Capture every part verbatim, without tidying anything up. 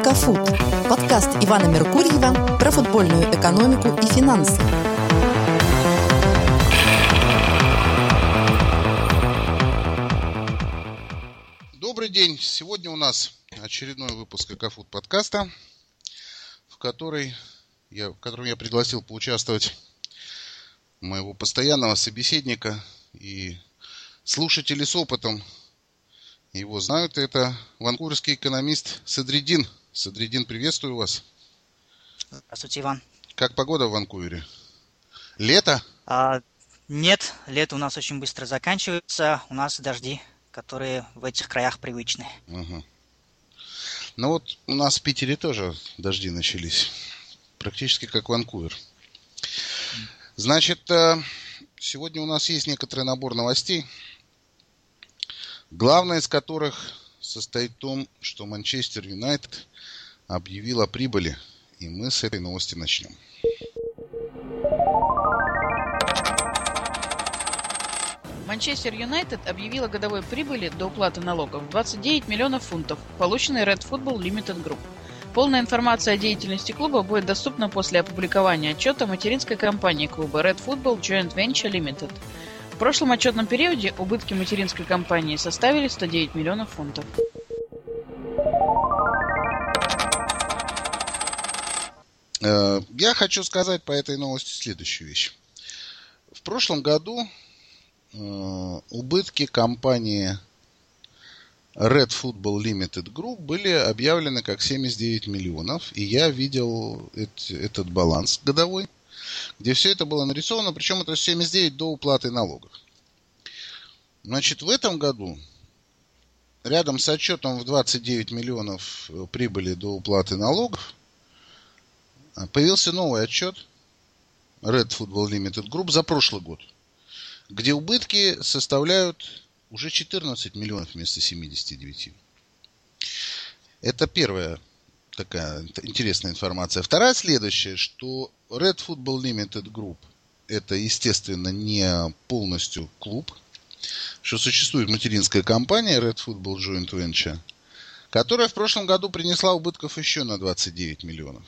Экофуд. Подкаст Ивана Меркурьева про футбольную экономику и финансы. Добрый день. Сегодня у нас очередной выпуск Экофуд подкаста, в, который я, в котором я пригласил поучаствовать моего постоянного собеседника и слушатели с опытом. Его знают, это ванкуверский экономист Садриддин. Садриддин, приветствую вас. Здравствуйте, Иван. Как погода в Ванкувере? Лето? А, нет, лето у нас очень быстро заканчивается. У нас дожди, которые в этих краях привычны. Угу. Ну вот у нас в Питере тоже дожди начались. Практически как Ванкувер. Значит, сегодня у нас есть некоторый набор новостей, главное из которых состоит в том, что Манчестер Юнайтед объявил о прибыли. И мы с этой новости начнем. Манчестер Юнайтед объявила годовой прибыли до уплаты налогов двадцать девять миллионов фунтов, полученной Red Football Limited Group. Полная информация о деятельности клуба будет доступна после опубликования отчета материнской компании клуба Red Football Joint Venture Limited. В прошлом отчетном периоде убытки материнской компании составили сто девять миллионов фунтов. Я хочу сказать по этой новости следующую вещь. В прошлом году убытки компании Red Football Limited Group были объявлены как семьдесят девять миллионов, и я видел этот баланс годовой, где все это было нарисовано, причем это семьдесят девять до уплаты налогов. Значит, в этом году рядом с отчетом в двадцать девять миллионов прибыли до уплаты налогов появился новый отчет Red Football Limited Group за прошлый год, где убытки составляют уже четырнадцать миллионов вместо семидесяти девяти. Это первая такая интересная информация. Вторая следующая, что Red Football Limited Group это, естественно, не полностью клуб, что существует материнская компания Red Football Joint Venture, которая в прошлом году принесла убытков еще на двадцать девять миллионов.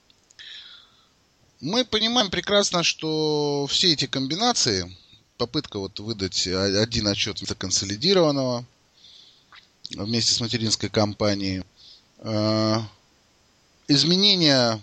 Мы понимаем прекрасно, что все эти комбинации, попытка вот выдать один отчет вместо консолидированного вместе с материнской компанией, э, изменение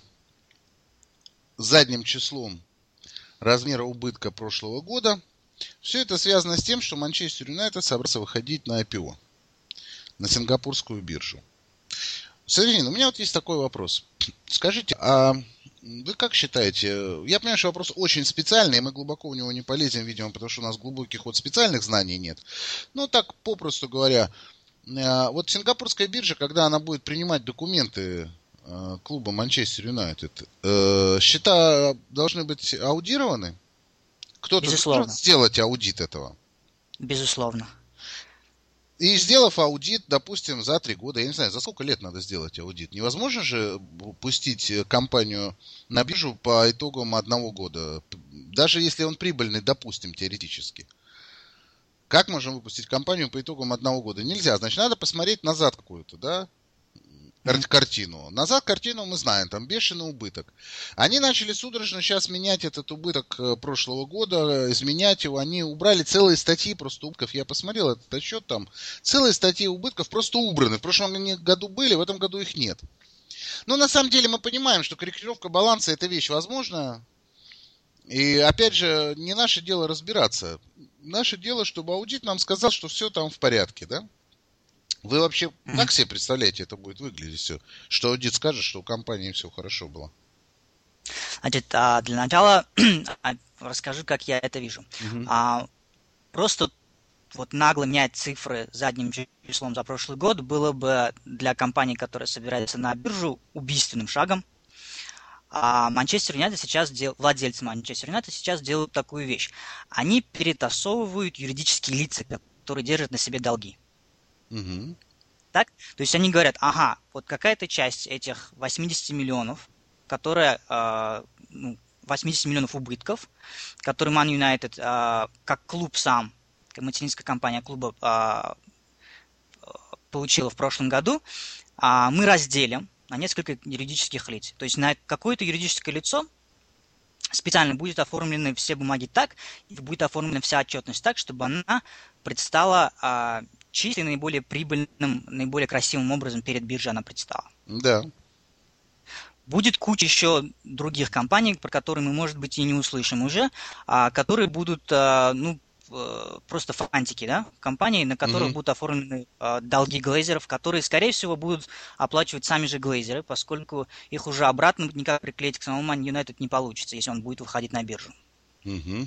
задним числом размера убытка прошлого года, все это связано с тем, что Манчестер Юнайтед собрался выходить на ай пи о, на сингапурскую биржу. Садриддин, у меня вот есть такой вопрос. Скажите, а вы как считаете? Я понимаю, что вопрос очень специальный, и мы глубоко в него не полезем, видимо, потому что у нас глубоких вот специальных знаний нет. Но так, попросту говоря, вот сингапурская биржа, когда она будет принимать документы клуба Манчестер Юнайтед, счета должны быть аудированы? Кто-то Безусловно. может сделать аудит этого? Безусловно. И сделав аудит, допустим, за три года, я не знаю, за сколько лет надо сделать аудит? Невозможно же пустить компанию на биржу по итогам одного года, даже если он прибыльный, допустим, теоретически. Как можем выпустить компанию по итогам одного года? Нельзя, значит, надо посмотреть назад какую-то, да, картину. Назад картину мы знаем, там бешеный убыток. Они начали судорожно сейчас менять этот убыток прошлого года, изменять его. Они убрали целые статьи просто убытков. Я посмотрел этот отчет, там целые статьи убытков просто убраны. В прошлом году были, в этом году их нет. Но на самом деле мы понимаем, что корректировка баланса это вещь возможная. И опять же, не наше дело разбираться. Наше дело, чтобы аудит нам сказал, что все там в порядке, да? Вы вообще mm-hmm. как себе представляете, это будет выглядеть все? Что аудит скажет, что у компании все хорошо было? Значит, для начала расскажу, как я это вижу. Mm-hmm. Просто вот нагло менять цифры задним числом за прошлый год было бы для компании, которая собирается на биржу, убийственным шагом. А Манчестер Юнайтед сейчас дел... владельцы Манчестер Юнайтед сейчас делают такую вещь. Они перетасовывают юридические лица, которые держат на себе долги. Угу. Так? То есть они говорят, ага, вот какая-то часть этих восемьдесят миллионов, которая, э, ну, восемьдесят миллионов убытков, которые Man United, э, как клуб сам, как материнская компания клуба э, получила в прошлом году, э, мы разделим на несколько юридических лиц. То есть на какое-то юридическое лицо специально будет оформлены все бумаги так, и будет оформлена вся отчетность так, чтобы она предстала а, чисто наиболее прибыльным, наиболее красивым образом перед биржей она предстала. Да. Будет куча еще других компаний, про которые мы, может быть, и не услышим уже, а, которые будут, а, ну, просто фантики, да, компании, на которых mm-hmm. будут оформлены а, долги глейзеров, которые, скорее всего, будут оплачивать сами же глейзеры, поскольку их уже обратно никак приклеить к самому Man United не получится, если он будет выходить на биржу. Mm-hmm.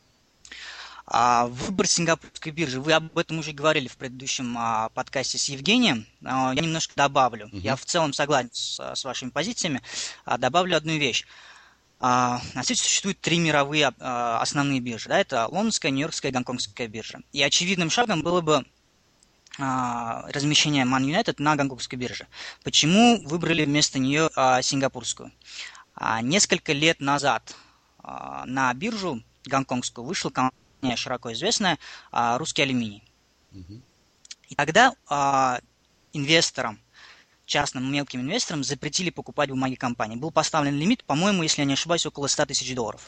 А, выбор сингапурской биржи, вы об этом уже говорили в предыдущем а, подкасте с Евгением, а, я немножко добавлю. Mm-hmm. Я в целом согласен с, с вашими позициями, а, добавлю одну вещь. На свете существует три мировые а, основные биржи. Да? Это лондонская, нью-йоркская и гонконгская биржа. И очевидным шагом было бы а, размещение Man United на гонконгской бирже. Почему выбрали вместо нее а, сингапурскую? А, несколько лет назад а, на биржу гонконгскую вышла компания, широко известная, а, «Русский алюминий». Mm-hmm. И тогда а, инвесторам, частным мелким инвесторам запретили покупать бумаги компании. Был поставлен лимит, по-моему, если я не ошибаюсь, около ста тысяч долларов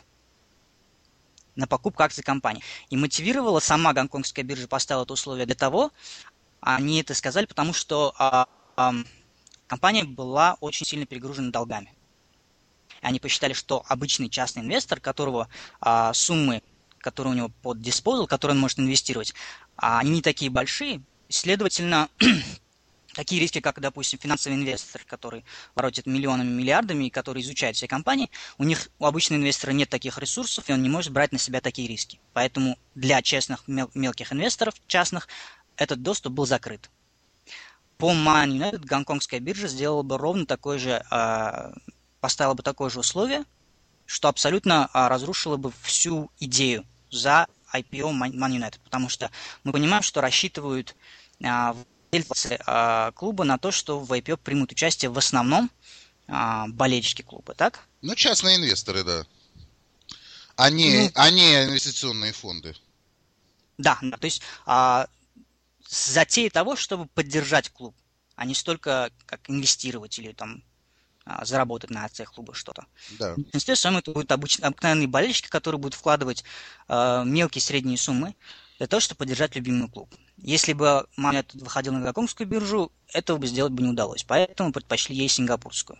на покупку акций компании. И мотивировала сама гонконгская биржа, поставила это условие для того, они это сказали, потому что а, а, компания была очень сильно перегружена долгами. Они посчитали, что обычный частный инвестор, которого а, суммы, которые у него под disposal, которые он может инвестировать, а, они не такие большие, следовательно, такие риски, как, допустим, финансовый инвестор, который воротит миллионами, миллиардами, и который изучает все компании, у них, у обычного инвестора нет таких ресурсов, и он не может брать на себя такие риски. Поэтому для честных мел- мелких инвесторов, частных, этот доступ был закрыт. По Man United гонконгская биржа сделала бы ровно такое же, э, поставила бы такое же условие, что абсолютно э, разрушило бы всю идею за ай пи о Man United, потому что мы понимаем, что рассчитывают э, владельцы э, клуба на то, что в ай пи о примут участие в основном э, болельщики клуба, так? Ну, частные инвесторы, да. А не, ну, а не инвестиционные фонды. Да, да, то есть э, затея того, чтобы поддержать клуб, а не столько как инвестировать или там э, заработать на акциях клуба что-то. Да. В принципе, с вами это будут обычные, обыкновенные болельщики, которые будут вкладывать э, мелкие средние суммы для того, чтобы поддержать любимый клуб. Если бы Man United выходил на гонконгскую биржу, этого бы сделать бы не удалось. Поэтому предпочли ей сингапурскую.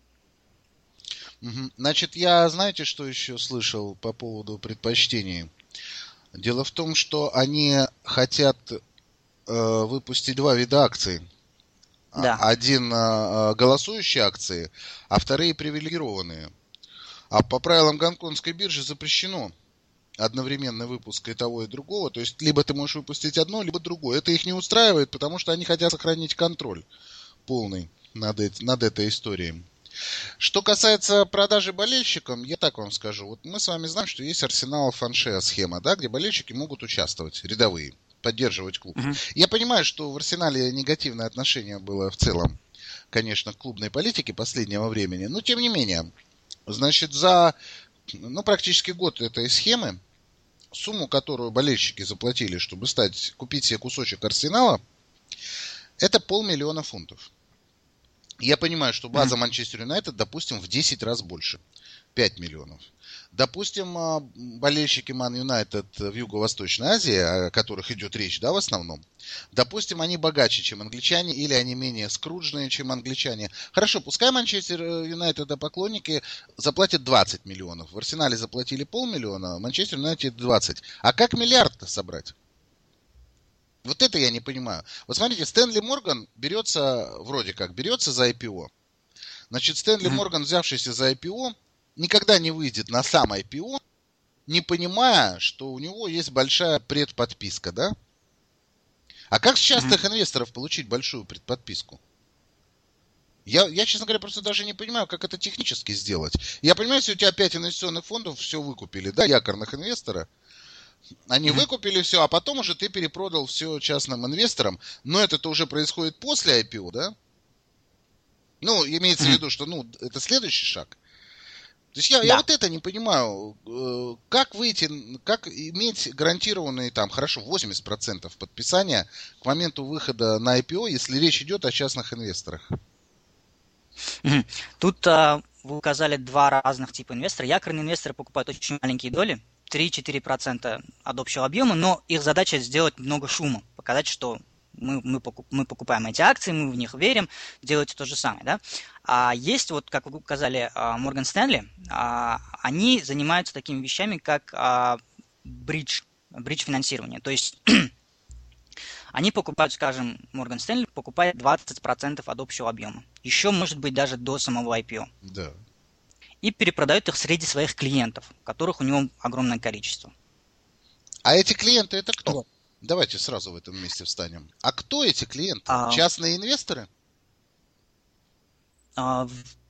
Значит, я, знаете, что еще слышал по поводу предпочтений? Дело в том, что они хотят э, выпустить два вида акций. Да. Один э, голосующие акции, а вторые привилегированные. А по правилам гонконгской биржи запрещено одновременный выпуск и того, и другого. То есть, либо ты можешь выпустить одно, либо другое. Это их не устраивает, потому что они хотят сохранить контроль полный над, эти, над этой историей. Что касается продажи болельщикам, я так вам скажу. Вот мы с вами знаем, что есть Арсенал Фаншеа схема, да, где болельщики могут участвовать, рядовые, поддерживать клуб. Uh-huh. Я понимаю, что в Арсенале негативное отношение было в целом, конечно, к клубной политике последнего времени, но тем не менее, значит, за ну, практически год этой схемы сумму, которую болельщики заплатили, чтобы стать, купить себе кусочек Арсенала, это полмиллиона фунтов. Я понимаю, что база Манчестер Юнайтед, допустим, в десять раз больше. пять миллионов. Допустим, болельщики Man United в Юго-Восточной Азии, о которых идет речь, да, в основном, допустим, они богаче, чем англичане, или они менее скруджные, чем англичане. Хорошо, пускай Манчестер Юнайтед поклонники заплатят двадцать миллионов. В Арсенале заплатили полмиллиона, Манчестер Юнайтед двадцать. А как миллиард-то собрать? Вот это я не понимаю. Вот смотрите, Стэнли Морган берется, вроде как, берется за ай пи о. Значит, Стэнли Морган, взявшийся за ай пи о, никогда не выйдет на сам ай пи о, не понимая, что у него есть большая предподписка, да? А как с частных mm-hmm. инвесторов получить большую предподписку? Я, я, честно говоря, просто даже не понимаю, как это технически сделать. Я понимаю, если у тебя пять инвестиционных фондов все выкупили, да, якорных инвестора, они mm-hmm. выкупили все, а потом уже ты перепродал все частным инвесторам, но это-то уже происходит после ай пи о, да? Ну, имеется mm-hmm. в виду, что, ну, это следующий шаг. То есть я, да. я вот это не понимаю, как выйти, как иметь гарантированные там, хорошо, восемьдесят процентов подписания к моменту выхода на ай пи о, если речь идет о частных инвесторах. Тут а, вы указали два разных типа инвестора. Якорные инвесторы покупают очень маленькие доли, три-четыре процента от общего объема, но их задача сделать много шума, показать, что мы, мы, покуп, мы покупаем эти акции, мы в них верим, делайте то же самое. Да? А есть, вот, как вы указали, Morgan Stanley, а, они занимаются такими вещами, как а, бридж, бридж финансирование. То есть они покупают, скажем, Morgan Stanley покупает двадцать процентов от общего объема. Еще, может быть, даже до самого ай пи о. Да. И перепродают их среди своих клиентов, которых у него огромное количество. А эти клиенты это кто? Вот. Давайте сразу в этом месте встанем. А кто эти клиенты? А... Частные инвесторы? А,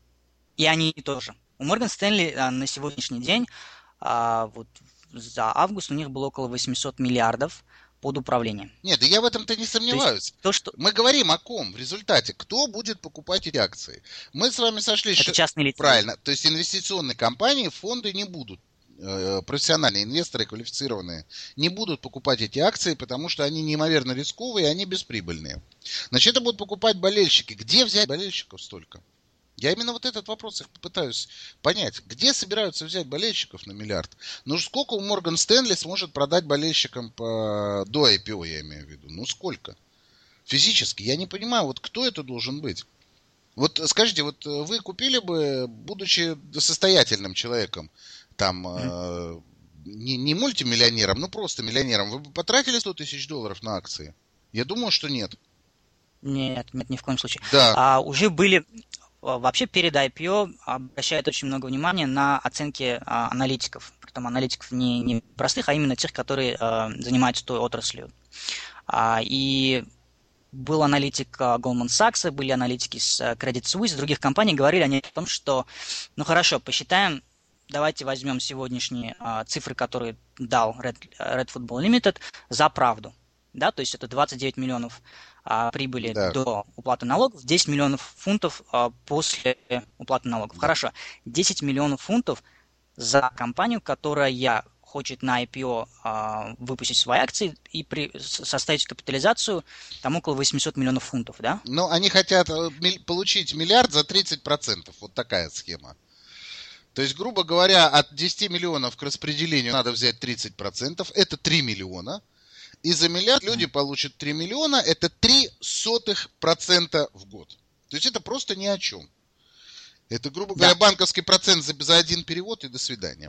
и они тоже. У Morgan Stanley а, на сегодняшний день, а, вот за август у них было около восемьсот миллиардов под управлением. Нет, я в этом-то не сомневаюсь. То, что... Мы говорим о ком в результате? Кто будет покупать эти акции? Мы с вами сошлись... Это частные лица. Правильно. То есть инвестиционные компании, фонды не будут, э, профессиональные инвесторы, квалифицированные, не будут покупать эти акции, потому что они неимоверно рисковые и они бесприбыльные. Значит, это будут покупать болельщики. Где взять болельщиков столько? Я именно вот этот вопрос их попытаюсь понять. Где собираются взять болельщиков на миллиард? Ну, сколько у Morgan Stanley сможет продать болельщикам по... до ай пи о, я имею в виду? Ну, сколько? Физически. Я не понимаю, вот кто это должен быть? Вот скажите, вот вы купили бы, будучи состоятельным человеком, там, mm. э, не, не мультимиллионером, ну, просто миллионером, вы бы потратили сто тысяч долларов на акции? Я думаю, что нет. Нет, нет, ни в коем случае. Да. А, уже были... Вообще перед ай пи о обращают очень много внимания на оценки а, аналитиков. Притом аналитиков не, не простых, а именно тех, которые а, занимаются той отраслью. А, и был аналитик а, Goldman Sachs, были аналитики с а, Credit Suisse, других компаний, говорили они о том, что, ну хорошо, посчитаем, давайте возьмем сегодняшние а, цифры, которые дал Red, Red Football Limited, за правду. Да, то есть это двадцать девять миллионов а, прибыли да. до уплаты налогов, десять миллионов фунтов а, после уплаты налогов. Да. Хорошо, десять миллионов фунтов за компанию, которая хочет на ай пи о а, выпустить свои акции и при, составить капитализацию там около восемьсот миллионов фунтов, да? Ну, они хотят получить миллиард за тридцать процентов. Вот такая схема. То есть, грубо говоря, от десяти миллионов к распределению надо взять тридцать процентов. Это три миллиона. И за миллиард люди получат три миллиона, это три сотых процента в год. То есть это просто ни о чем. Это, грубо говоря, да. банковский процент за, за один перевод и до свидания.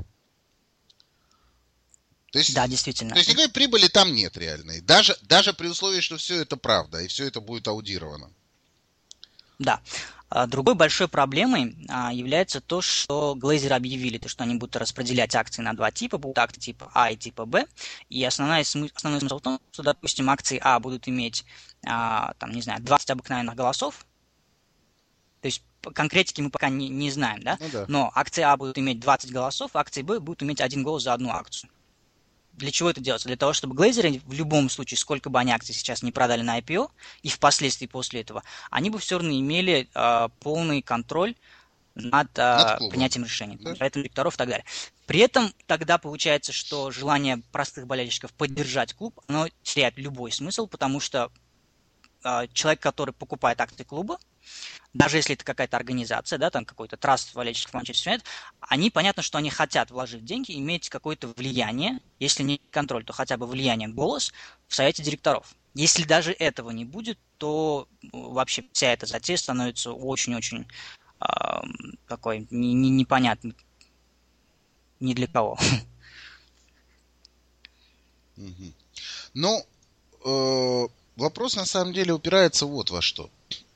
То есть, да, действительно. То есть никакой прибыли там нет реальной. Даже, даже при условии, что все это правда, и все это будет аудировано. Да. Другой большой проблемой является то, что глейзеры объявили, то, что они будут распределять акции на два типа, будут акции типа А и типа Б. И основной смысл, основной смысл в том, что, допустим, акции А будут иметь, там, не знаю, двадцать обыкновенных голосов. То есть конкретики мы пока не, не знаем, да? Ну, да? Но акции А будут иметь двадцать голосов, акции Б будут иметь один голос за одну акцию. Для чего это делается? Для того, чтобы глейзеры в любом случае, сколько бы они акций сейчас не продали на ай пи о, и впоследствии после этого, они бы все равно имели э, полный контроль над, э, над принятием решений, да? Поэтому директоров и так далее. При этом тогда получается, что желание простых болельщиков поддержать клуб, оно теряет любой смысл, потому что э, человек, который покупает акции клуба, даже если это какая-то организация, да, там какой-то траст болельщиков Манчестер Юнайтед, они, понятно, что они хотят вложить деньги, иметь какое-то влияние, если не контроль, то хотя бы влияние, голос в совете директоров. Если даже этого не будет, то вообще вся эта затея становится очень-очень э, такой не, не, непонятной ни для кого. Ну, э, вопрос на самом деле упирается вот во что.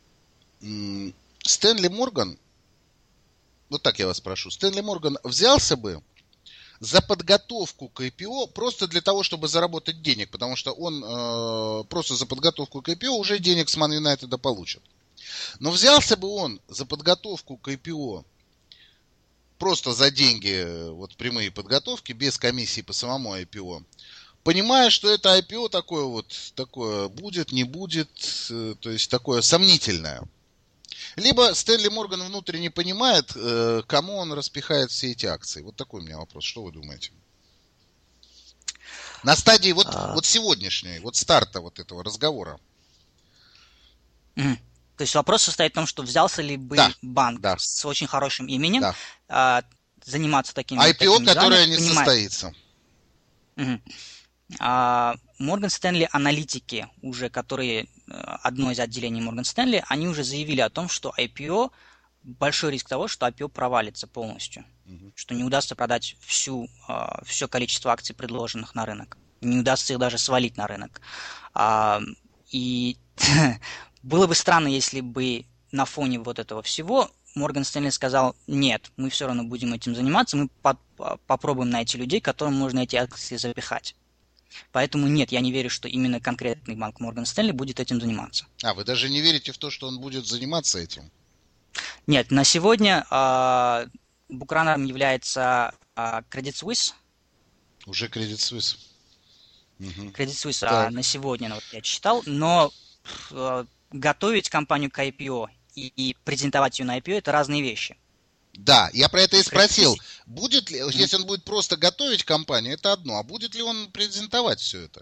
Стэнли Морган, вот так я вас прошу, Стэнли Морган взялся бы за подготовку к ай пи о просто для того, чтобы заработать денег, потому что он э, просто за подготовку к ай пи о уже денег с Man United получит. Но взялся бы он за подготовку к ай пи о просто за деньги, вот прямые подготовки, без комиссии по самому ай пи о, понимая, что это ай пи о такое вот, такое будет, не будет, э, то есть такое сомнительное. Либо Стэнли Морган внутренне понимает, э, кому он распихает все эти акции. Вот такой у меня вопрос. Что вы думаете? На стадии вот, а... вот сегодняшней, вот старта вот этого разговора. То есть вопрос состоит в том, что взялся ли бы да, банк да. с очень хорошим именем да. а, заниматься такими... ай пи о, такими которое делами, не понимает. состоится. Угу. Морган Стэнли аналитики, уже которые одно из отделений Морган Стэнли, они уже заявили о том, что ай пи о, большой риск того, что ай пи о провалится полностью, угу. что не удастся продать всю, все количество акций, предложенных на рынок, не удастся их даже свалить на рынок. И было бы странно, если бы на фоне вот этого всего Морган Стэнли сказал: нет, мы все равно будем этим заниматься, мы по- попробуем найти людей, которым можно эти акции запихать. Поэтому нет, я не верю, что именно конкретный банк Морган Стэнли будет этим заниматься. А, вы даже не верите в то, что он будет заниматься этим? Нет, на сегодня э, букранером является э, Credit Suisse. Уже Credit Suisse. Угу. Credit Suisse а, на сегодня, вот я читал, но э, готовить компанию к ай пи о и, и презентовать ее на ай пи о – это разные вещи. Да, я про это и спросил. Будет ли, если он будет просто готовить компанию, это одно, а будет ли он презентовать все это?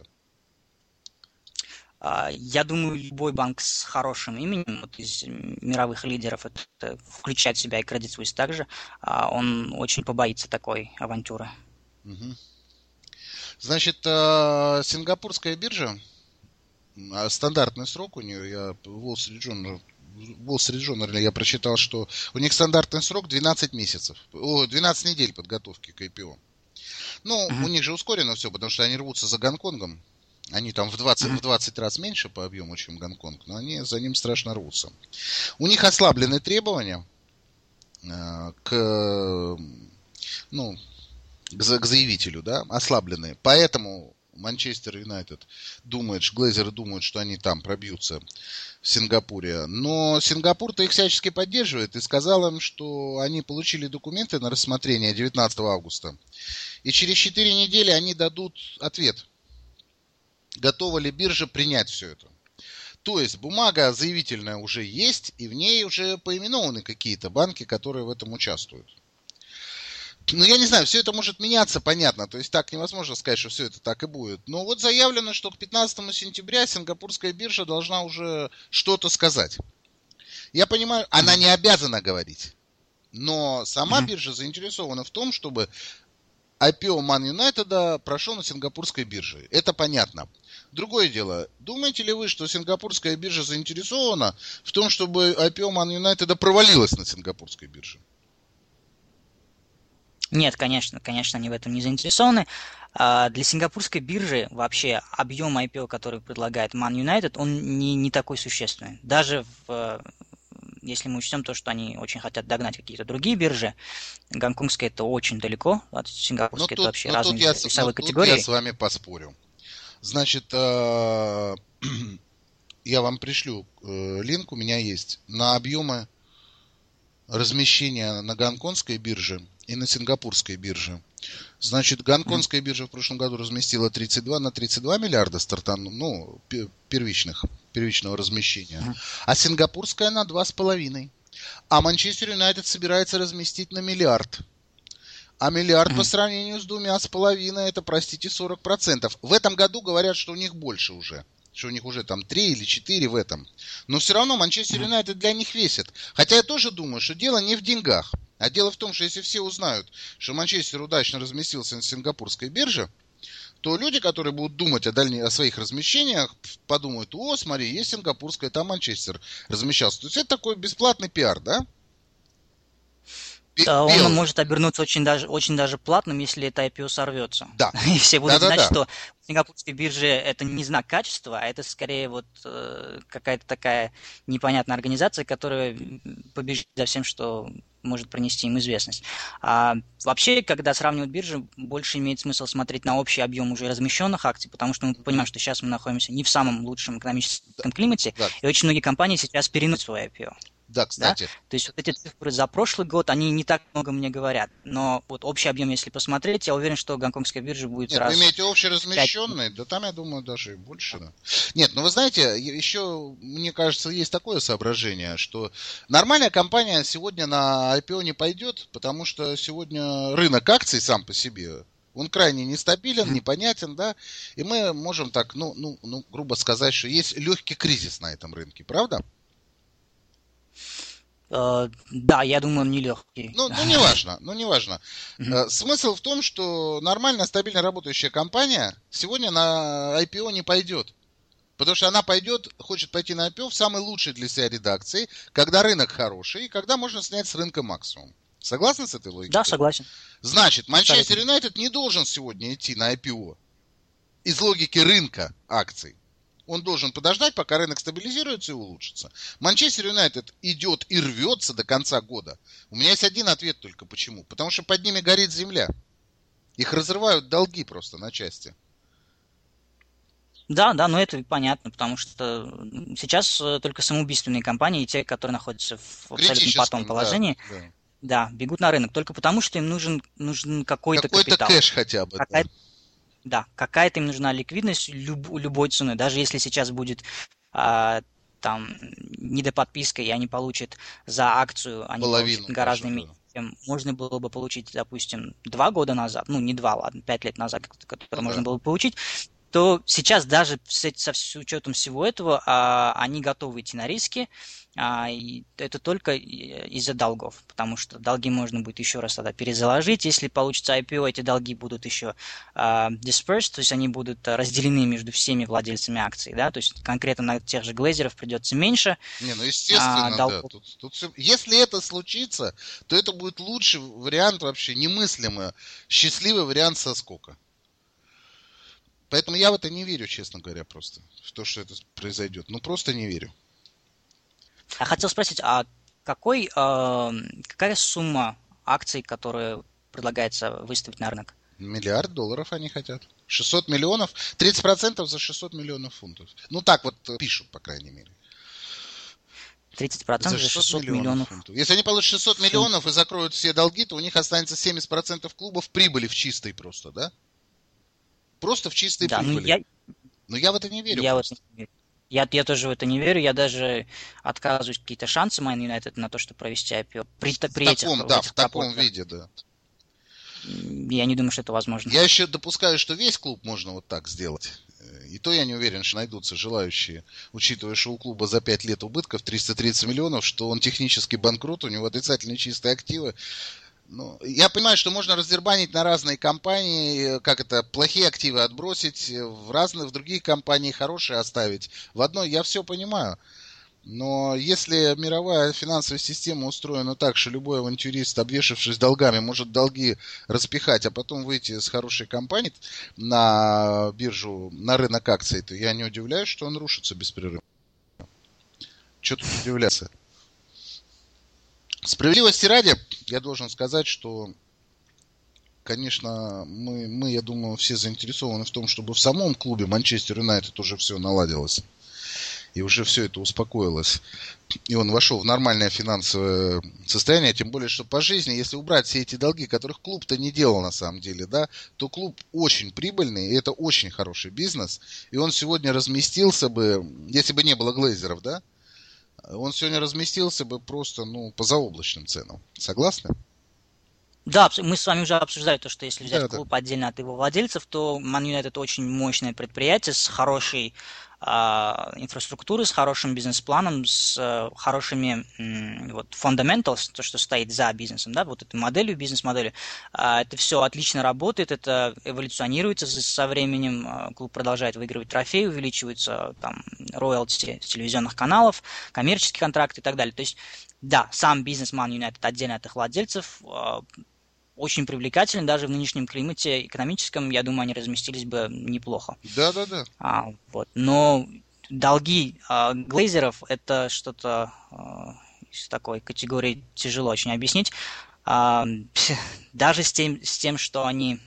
Я думаю, любой банк с хорошим именем, вот из мировых лидеров, это включает в себя и Credit Suisse также, он очень побоится такой авантюры. Угу. Значит, сингапурская биржа, стандартный срок у нее, я Wall Street Journal Wall Street Journal я прочитал, что у них стандартный срок двенадцать месяцев, о, двенадцать недель подготовки к ай пи о. Ну, uh-huh. у них же ускорено все, потому что они рвутся за Гонконгом. Они там в двадцать, uh-huh. в двадцать раз меньше по объему, чем Гонконг, но они за ним страшно рвутся. У них ослаблены требования э, к, ну, к, к заявителю, да, ослабленные. Поэтому Манчестер Юнайтед думает, Глейзеры думают, что они там пробьются в Сингапуре. Но Сингапур-то их всячески поддерживает и сказал им, что они получили документы на рассмотрение девятнадцатого августа. И через четыре недели они дадут ответ. Готова ли биржа принять все это? То есть бумага заявительная уже есть, и в ней уже поименованы какие-то банки, которые в этом участвуют. Ну, я не знаю, все это может меняться, понятно. То есть так невозможно сказать, что все это так и будет. Но вот заявлено, что к пятнадцатому сентября сингапурская биржа должна уже что-то сказать. Я понимаю, она не обязана говорить. Но сама биржа заинтересована в том, чтобы ай пи о Man United прошел на сингапурской бирже. Это понятно. Другое дело, думаете ли вы, что сингапурская биржа заинтересована в том, чтобы ай пи о Man United провалилась на сингапурской бирже? Нет, конечно, конечно, они в этом не заинтересованы. Для сингапурской биржи вообще объем ай пи о, который предлагает Man United, он не, не такой существенный. Даже в, если мы учтем то, что они очень хотят догнать какие-то другие биржи, гонконгская это очень далеко, от сингапурской это вообще разные я, весовые категории. Тут я с вами поспорю. Значит, я вам пришлю линк, у меня есть, на объемы размещения на гонконгской бирже и на сингапурской бирже. Значит, гонконгская биржа в прошлом году разместила тридцать два на тридцать два миллиарда стартану, ну, первичных, первичного размещения, а сингапурская на два с половиной. А Манчестер Юнайтед собирается разместить на миллиард. А миллиард по сравнению с двумя с половиной, это, простите, сорок процентов. В этом году говорят, что у них больше уже. Что у них уже там три или четыре в этом. Но все равно Манчестер Юнайтед для них весит. Хотя я тоже думаю, что дело не в деньгах. А дело в том, что если все узнают, что Манчестер удачно разместился на сингапурской бирже, то люди, которые будут думать о, дальне... о своих размещениях, подумают: о, смотри, есть сингапурская, там Манчестер размещался. То есть это такой бесплатный пиар, да? Да, он может обернуться очень даже, очень даже платным, если это ай пи о сорвется. Да. И все будут да, да, знать, да. что сингапурской бирже это не знак качества, а это скорее вот э, какая-то такая непонятная организация, которая побежит за всем, что может принести им известность. А вообще, когда сравнивают биржи, больше имеет смысл смотреть на общий объем уже размещенных акций, потому что мы понимаем, что сейчас мы находимся не в самом лучшем экономическом климате, да. И очень многие компании сейчас переносят свой ай пи о. Да, кстати. Да? То есть вот эти цифры за прошлый год, они не так много мне говорят. Но вот общий объем, если посмотреть, я уверен, что гонконгская биржа будет Нет, раз... вы имеете общеразмещенные? Да там, я думаю, даже и больше. Да. Нет, ну вы знаете, еще, мне кажется, есть такое соображение, что нормальная компания сегодня на ай пи о не пойдет, потому что сегодня рынок акций сам по себе, он крайне нестабилен, непонятен, да, и мы можем так, ну, ну, ну грубо сказать, что есть легкий кризис на этом рынке, правда? Э, да, я думаю, он нелегкий. Ну, ну, неважно, ну, неважно. Mm-hmm. Смысл в том, что нормально, стабильно работающая компания сегодня на ай пи о не пойдет. Потому что она пойдет, хочет пойти на ай пи о в самой лучшей для себя редакции, когда рынок хороший, и когда можно снять с рынка максимум. Согласны с этой логикой? Да, согласен. Значит, Манчестер Юнайтед не должен сегодня идти на ай пи о из логики рынка акций. Он должен подождать, пока рынок стабилизируется и улучшится. Манчестер Юнайтед идет и рвется до конца года. У меня есть один ответ только почему. Потому что под ними горит земля. Их разрывают долги просто на части. Да, да, но это понятно, потому что сейчас только самоубийственные компании, те, которые находятся в абсолютно патовом положении, да, да. Да, бегут на рынок только потому, что им нужен, нужен какой-то, какой-то капитал. Кэш хотя бы. Какая-то, да, какая-то им нужна ликвидность люб, любой ценой. Даже если сейчас будет а, там недоподписка, и они получат за акцию, они половину, получат гораздо даже, меньше, чем можно было бы получить, допустим, два года назад, ну не два, ладно, пять лет назад, которые ну, можно да. было бы получить, то сейчас даже с, с, с учетом всего этого а, они готовы идти на риски, а, и это только из-за долгов, потому что долги можно будет еще раз тогда перезаложить. Если получится ай пи о, эти долги будут еще а, dispersed, то есть они будут разделены между всеми владельцами акций, да, то есть конкретно на тех же глейзеров придется меньше. Не, ну естественно, а, да. Тут, тут все... Если это случится, то это будет лучший вариант вообще, немыслимый, счастливый вариант соскока. Поэтому я в это не верю, честно говоря, просто. В то, что это произойдет. Ну, просто не верю. Я хотел спросить, а какой, э, какая сумма акций, которая предлагается выставить на рынок? Миллиард долларов они хотят. шестьсот миллионов. тридцать процентов за шестьсот миллионов фунтов. Ну, так вот пишут, по крайней мере. тридцать процентов за шестьсот миллионов. Фунтов. Если они получат шестьсот миллионов и закроют все долги, то у них останется семьдесят процентов клубов прибыли в чистой просто, да? Просто в чистой да, прибыли. Ну я... Но я в это не верю. Я, в это не верю. Я, я тоже в это не верю. Я даже отказываюсь какие-то шансы Man United на то, чтобы провести ай пи о. При, в при таком, этих, да, этих в таком пропорциях. виде, да. Я не думаю, что это возможно. Я еще допускаю, что весь клуб можно вот так сделать. И то я не уверен, что найдутся желающие, учитывая, что у клуба за пять лет убытков триста тридцать миллионов, что он технически банкрот, у него отрицательные чистые активы. Ну, я понимаю, что можно раздербанить на разные компании, как это, плохие активы отбросить, в разные, в другие компании хорошие оставить. В одной я все понимаю. Но если мировая финансовая система устроена так, что любой авантюрист, обвешавшись долгами, может долги распихать, а потом выйти с хорошей компанией на биржу, на рынок акций, то я не удивляюсь, что он рушится беспрерывно. Что тут удивляться? Справедливости ради, я должен сказать, что, конечно, мы, мы, я думаю, все заинтересованы в том, чтобы в самом клубе Манчестер Юнайтед уже все наладилось. И уже все это успокоилось. И он вошел в нормальное финансовое состояние. Тем более, что по жизни, если убрать все эти долги, которых клуб-то не делал на самом деле, да, то клуб очень прибыльный, и это очень хороший бизнес. И он сегодня разместился бы, если бы не было глейзеров, да, он сегодня разместился бы просто, ну, по заоблачным ценам. Согласны? Да, мы с вами уже обсуждали то, что если взять да, клуб да. отдельно от его владельцев, то Man United это очень мощное предприятие с хорошей а, инфраструктурой, с хорошим бизнес-планом, с а, хорошими м, вот, fundamentals, то, что стоит за бизнесом, да, вот этой моделью, бизнес-моделью. А, это все отлично работает, это эволюционируется со временем, а, клуб продолжает выигрывать трофеи, увеличиваются там роялти с телевизионных каналов, коммерческие контракты и так далее. То есть, да, сам бизнес Man United отдельно от их владельцев а, очень привлекательны, даже в нынешнем климате экономическом, я думаю, они разместились бы неплохо. Да, да, да. А, вот. Но долги а, глейзеров это что-то а, из такой категории тяжело очень объяснить. А, даже с тем, с тем, что они...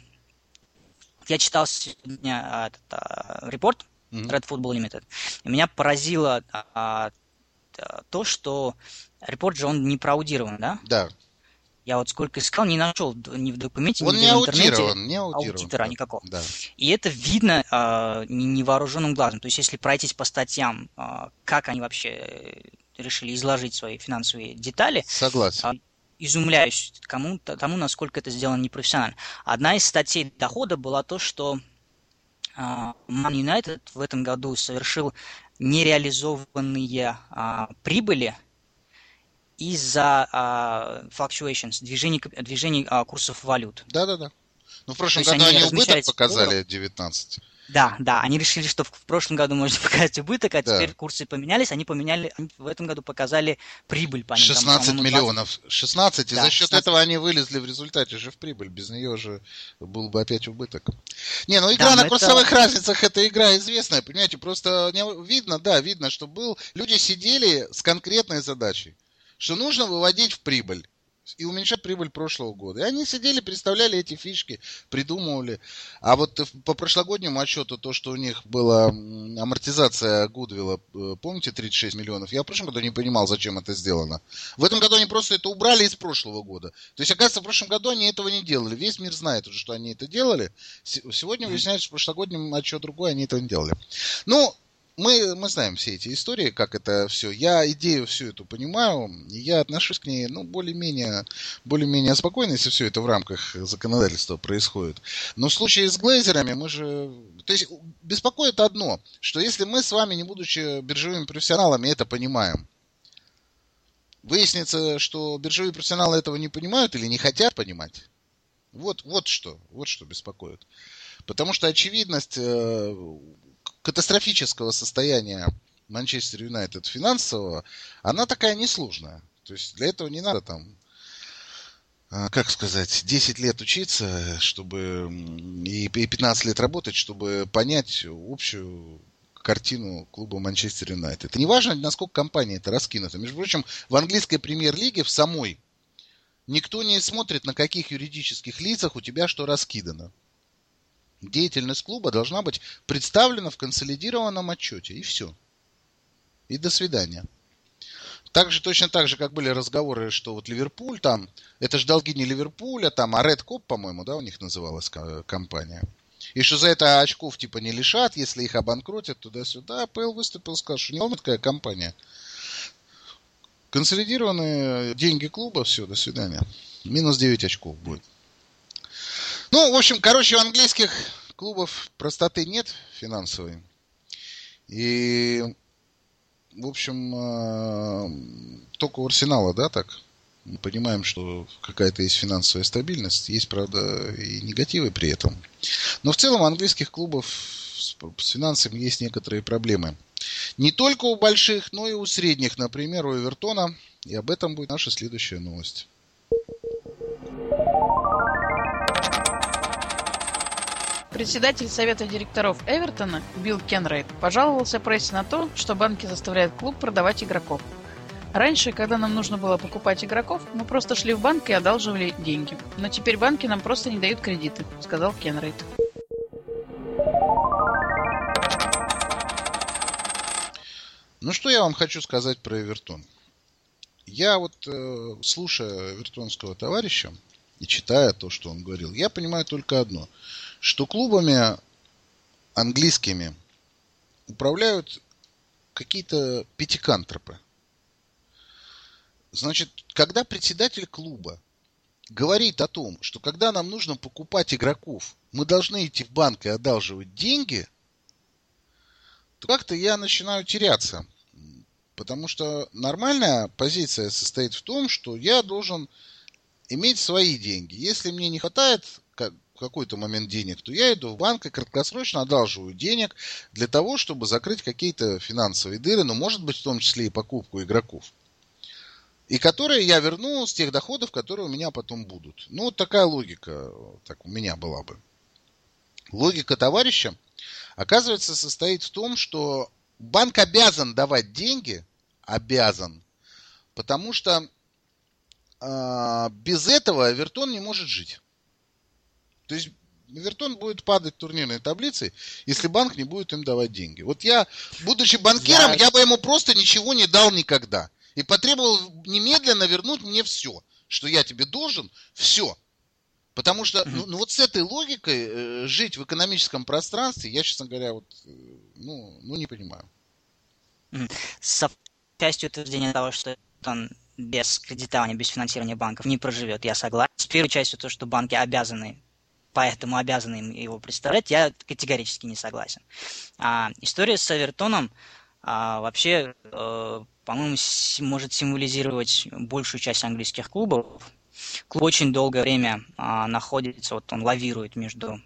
Я читал сегодня а, этот а, репорт mm-hmm. Red Football Limited, и меня поразило а, а, то, что репорт же он не проаудирован, да? Да. Я вот сколько искал, не нашел ни в документе, он ни не в интернете аудирован, не аудирован, аудитора да. никакого. Да. И это видно э, невооруженным глазом. То есть, если пройтись по статьям, э, как они вообще решили изложить свои финансовые детали, согласен. Э, изумляюсь кому, тому, насколько это сделано непрофессионально. Одна из статей дохода была то, что э, Man United в этом году совершил нереализованные э, прибыли, из-за а, fluctuations, движений, движений а, курсов валют. Да-да-да. Ну, в прошлом То году есть они они убыток размещались в показали долларах. девятнадцать. Да, да, они решили, что в прошлом году можно показать убыток, а Да. теперь курсы поменялись, они поменяли, они в этом году показали прибыль по ним. Там, шестнадцать по-моему, миллионов. шестнадцать, и Да, за счет шестнадцать. этого они вылезли в результате же в прибыль. Без нее же был бы опять убыток. Не, ну Да, игра но на это- курсовых разницах, это игра известная, понимаете, просто не- видно, да, видно, что был, люди сидели с конкретной задачей, что нужно выводить в прибыль и уменьшать прибыль прошлого года. И они сидели, представляли эти фишки, придумывали. А вот по прошлогоднему отчету, то, что у них была м, амортизация Гудвилла, э, помните, тридцать шесть миллионов, я в прошлом году не понимал, зачем это сделано. В этом году они просто это убрали из прошлого года. То есть, оказывается, в прошлом году они этого не делали. Весь мир знает уже, что они это делали. С- Сегодня выясняется, что в прошлогоднем отчет другой, они этого не делали. Ну, мы, мы знаем все эти истории, как это все. Я идею всю эту понимаю, и я отношусь к ней, ну, более-менее, более-менее спокойно, если все это в рамках законодательства происходит. Но в случае с глейзерами мы же... То есть беспокоит одно, что если мы с вами, не будучи биржевыми профессионалами, это понимаем, выяснится, что биржевые профессионалы этого не понимают или не хотят понимать. Вот, вот что, вот что беспокоит. Потому что очевидность э, катастрофического состояния Манчестер Юнайтед финансового, она такая несложная. То есть для этого не надо там, э, как сказать, десять лет учиться, чтобы и, и пятнадцать лет работать, чтобы понять общую картину клуба Манчестер Юнайтед. И неважно, насколько компания это раскинута. Между прочим, в английской премьер-лиге в самой никто не смотрит, на каких юридических лицах у тебя что раскидано. Деятельность клуба должна быть представлена в консолидированном отчете. И все. И до свидания. Так же, точно так же, как были разговоры, что вот Ливерпуль там, это же долги не Ливерпуля, там, а Red Cop, по-моему, да, у них называлась компания. И что за это очков типа не лишат, если их обанкротят туда-сюда. АПЛ выступил, сказал, что не волнует такая компания. Консолидированные деньги клуба, все, до свидания. Минус девять очков будет. Ну, в общем, короче, у английских клубов простоты нет финансовой. И, в общем, только у Арсенала, да, так? Мы понимаем, что какая-то есть финансовая стабильность. Есть, правда, и негативы при этом. Но в целом у английских клубов с финансами есть некоторые проблемы. Не только у больших, но и у средних, например, у Эвертона. И об этом будет наша следующая новость. Председатель совета директоров Эвертона Билл Кенрейд пожаловался прессе на то, что банки заставляют клуб продавать игроков. Раньше, когда нам нужно было покупать игроков, мы просто шли в банк и одалживали деньги. Но теперь банки нам просто не дают кредиты, сказал Кенрейд. Ну, что я вам хочу сказать про Эвертон. Я вот, э, слушая эвертонского товарища и читая то, что он говорил, я понимаю только одно, что клубами английскими управляют какие-то пятикантропы. Значит, когда председатель клуба говорит о том, что когда нам нужно покупать игроков, мы должны идти в банк и одалживать деньги, то как-то я начинаю теряться. Потому что нормальная позиция состоит в том, что я должен иметь свои деньги. Если мне не хватает в какой-то момент денег, то я иду в банк и краткосрочно одалживаю денег для того, чтобы закрыть какие-то финансовые дыры, но может быть в том числе и покупку игроков. И которые я верну с тех доходов, которые у меня потом будут. Ну, вот такая логика так у меня была бы. Логика товарища, оказывается, состоит в том, что банк обязан давать деньги, обязан, потому что э, без этого Эвертон не может жить. То есть Эвертон будет падать в турнирной таблице, если банк не будет им давать деньги. Вот я, будучи банкиром, я, я бы ему просто ничего не дал никогда. И потребовал немедленно вернуть мне все, что я тебе должен, все. Потому что, ну, ну вот с этой логикой э, жить в экономическом пространстве, я, честно говоря, вот, э, ну, ну, не понимаю. С частью утверждения того, что он без кредитования, без финансирования банков не проживет, я согласен. С первой частью то, что банки обязаны, поэтому обязаны его представлять, я категорически не согласен. А, история с Эвертоном а, вообще... Э, по-моему, может символизировать большую часть английских клубов. Клуб очень долгое время а, находится, вот он лавирует между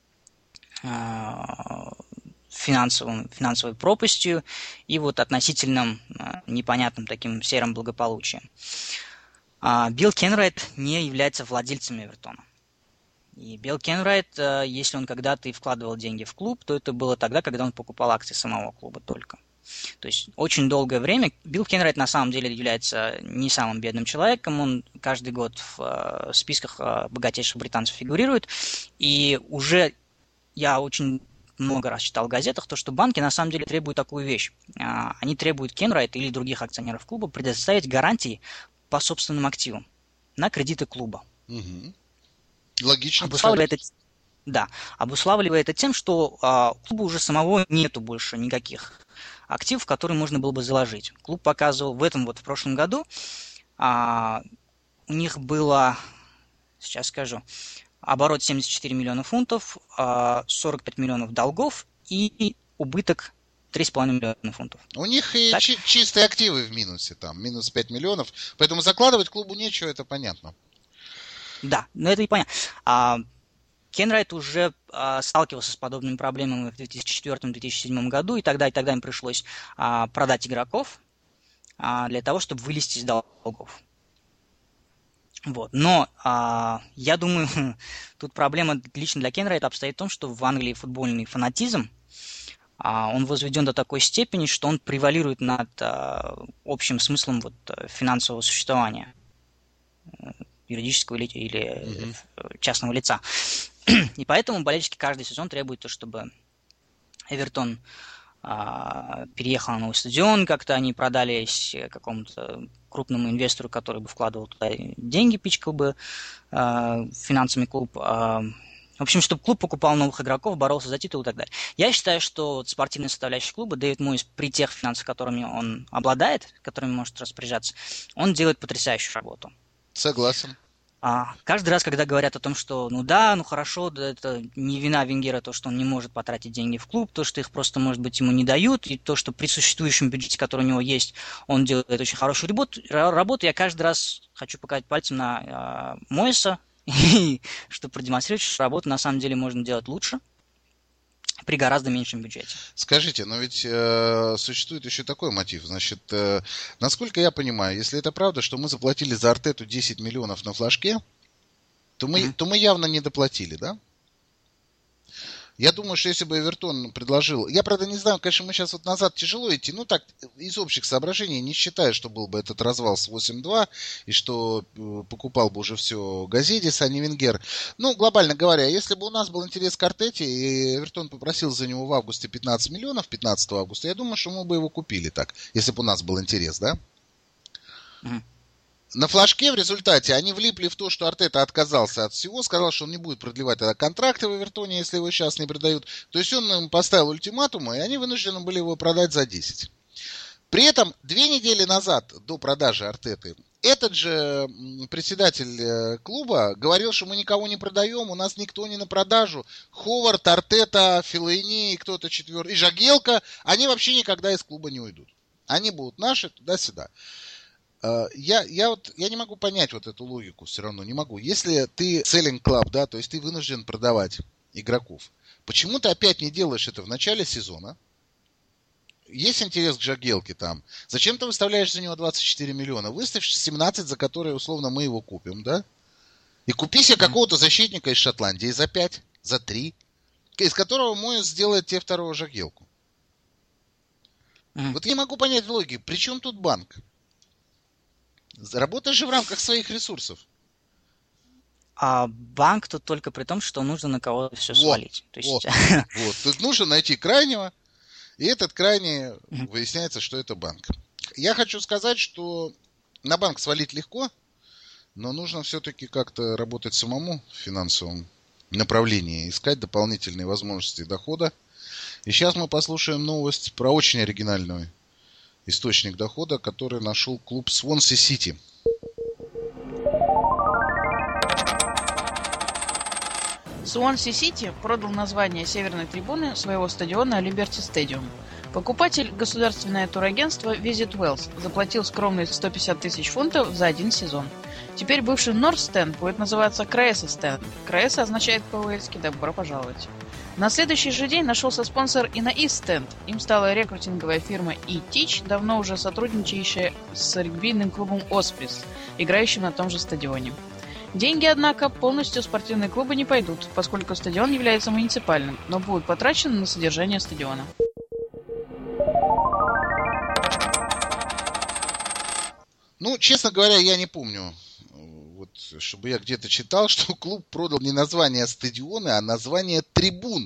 а, финансовым, финансовой пропастью и вот относительным а, непонятным таким серым благополучием. А, Билл Кенрайт не является владельцем Эвертона. И Билл Кенрайт, а, если он когда-то и вкладывал деньги в клуб, то это было тогда, когда он покупал акции самого клуба только. То есть очень долгое время Билл Кенрайт на самом деле является не самым бедным человеком, он каждый год в э, списках э, богатейших британцев фигурирует, и уже я очень много раз читал в газетах, то, что банки на самом деле требуют такую вещь. Э, они требуют Кенрайта или других акционеров клуба предоставить гарантии по собственным активам на кредиты клуба. Угу. Логично. Обуславливает это, да, обуславливает это тем, что э, у клуба уже самого нету больше никаких актив, который можно было бы заложить. Клуб показывал в этом вот в прошлом году, а, у них было, сейчас скажу, оборот семьдесят четыре миллиона фунтов, а, сорок пять миллионов долгов и убыток три с половиной миллиона фунтов. У них и чи- чистые активы в минусе, там, минус пять миллионов, поэтому закладывать клубу нечего, это понятно. Да, но это и понятно. А, Кенрайт уже а, сталкивался с подобными проблемами в две тысячи четвёртом - две тысячи седьмом году, и тогда, и тогда им пришлось а, продать игроков а, для того, чтобы вылезти из долгов. Вот. Но а, я думаю, тут проблема лично для Кенрайта обстоит в том, что в Англии футбольный фанатизм, а, он возведен до такой степени, что он превалирует над а, общим смыслом вот, финансового существования юридического или, или mm-hmm. частного лица. И поэтому болельщики каждый сезон требуют то, чтобы Эвертон а, переехал на новый стадион, как-то они продались какому-то крупному инвестору, который бы вкладывал туда деньги, пичкал бы а, финансами клуб. А, в общем, чтобы клуб покупал новых игроков, боролся за титул и так далее. Я считаю, что вот спортивная составляющая клуба, Дэвид Мойс, при тех финансах, которыми он обладает, которыми может распоряжаться, он делает потрясающую работу. Согласен. А, каждый раз, когда говорят о том, что ну да, ну хорошо, да, это не вина Венгера, то, что он не может потратить деньги в клуб, то, что их просто, может быть, ему не дают, и то, что при существующем бюджете, который у него есть, он делает очень хорошую работу, работу я каждый раз хочу показать пальцем на э, Мойса, чтобы продемонстрировать, что работу на самом деле можно делать лучше при гораздо меньшем бюджете. Скажите, но ведь э, существует еще такой мотив. Значит, э, насколько я понимаю, если это правда, что мы заплатили за Артету десять миллионов на флажке, то мы, mm-hmm. то мы явно не доплатили, да? Я думаю, что если бы Эвертон предложил... Я, правда, не знаю, конечно, мы сейчас вот назад тяжело идти, ну так, из общих соображений, не считаю, что был бы этот развал с восемь-два, и что покупал бы уже все Газидис, а не Венгер. Ну, глобально говоря, если бы у нас был интерес к Артете, и Эвертон попросил за него в августе пятнадцать миллионов, пятнадцатого августа, я думаю, что мы бы его купили так, если бы у нас был интерес, да? Mm-hmm. На флажке в результате они влипли в то, что Артета отказался от всего, сказал, что он не будет продлевать тогда контракты в Эвертоне, если его сейчас не продают. То есть он им поставил ультиматум, и они вынуждены были его продать за десять. При этом две недели назад, до продажи Артеты, этот же председатель клуба говорил, что мы никого не продаем, у нас никто не на продажу. Ховард, Артета, Феллини и кто-то четвертый, и Жагелка, они вообще никогда из клуба не уйдут. Они будут наши туда-сюда. Я, я, вот, я не могу понять вот эту логику все равно, не могу. Если ты selling club, да, то есть ты вынужден продавать игроков, почему ты опять не делаешь это в начале сезона? Есть интерес к Жагелке там. Зачем ты выставляешь за него двадцать четыре миллиона? Выставь семнадцать, за которые условно мы его купим, да? И купи себе какого-то защитника из Шотландии за пять, за три, из которого Мойс сделает тебе второго Жагелку. Mm. Вот я не могу понять логику. При чем тут банк? Работаешь же в рамках своих ресурсов. А банк тут только при том, что нужно на кого-то все вот, свалить. То есть... вот, вот. Тут нужно найти крайнего, и этот крайний выясняется, что это банк. Я хочу сказать, что на банк свалить легко, но нужно все-таки как-то работать самому в финансовом направлении, искать дополнительные возможности дохода. И сейчас мы послушаем новость про очень оригинальную источник дохода, который нашел клуб Свонси Сити. Суонси Сити продал название северной трибуны своего стадиона Liberty Stadium. Покупатель, государственное турагентство Visit Wales, заплатил скромные сто пятьдесят тысяч фунтов за один сезон. Теперь бывший North Stand будет называться Краеса Stand. Краеса означает по-уэльски «добро пожаловать». На следующий же день нашелся спонсор и на East Stand. Им стала рекрутинговая фирма eTeach, давно уже сотрудничающая с регбийным клубом Осприс, играющим на том же стадионе. Деньги, однако, полностью в спортивные клубы не пойдут, поскольку стадион является муниципальным, но будут потрачены на содержание стадиона. Ну, честно говоря, я не помню, вот, чтобы я где-то читал, что клуб продал не название стадиона, а название трибун.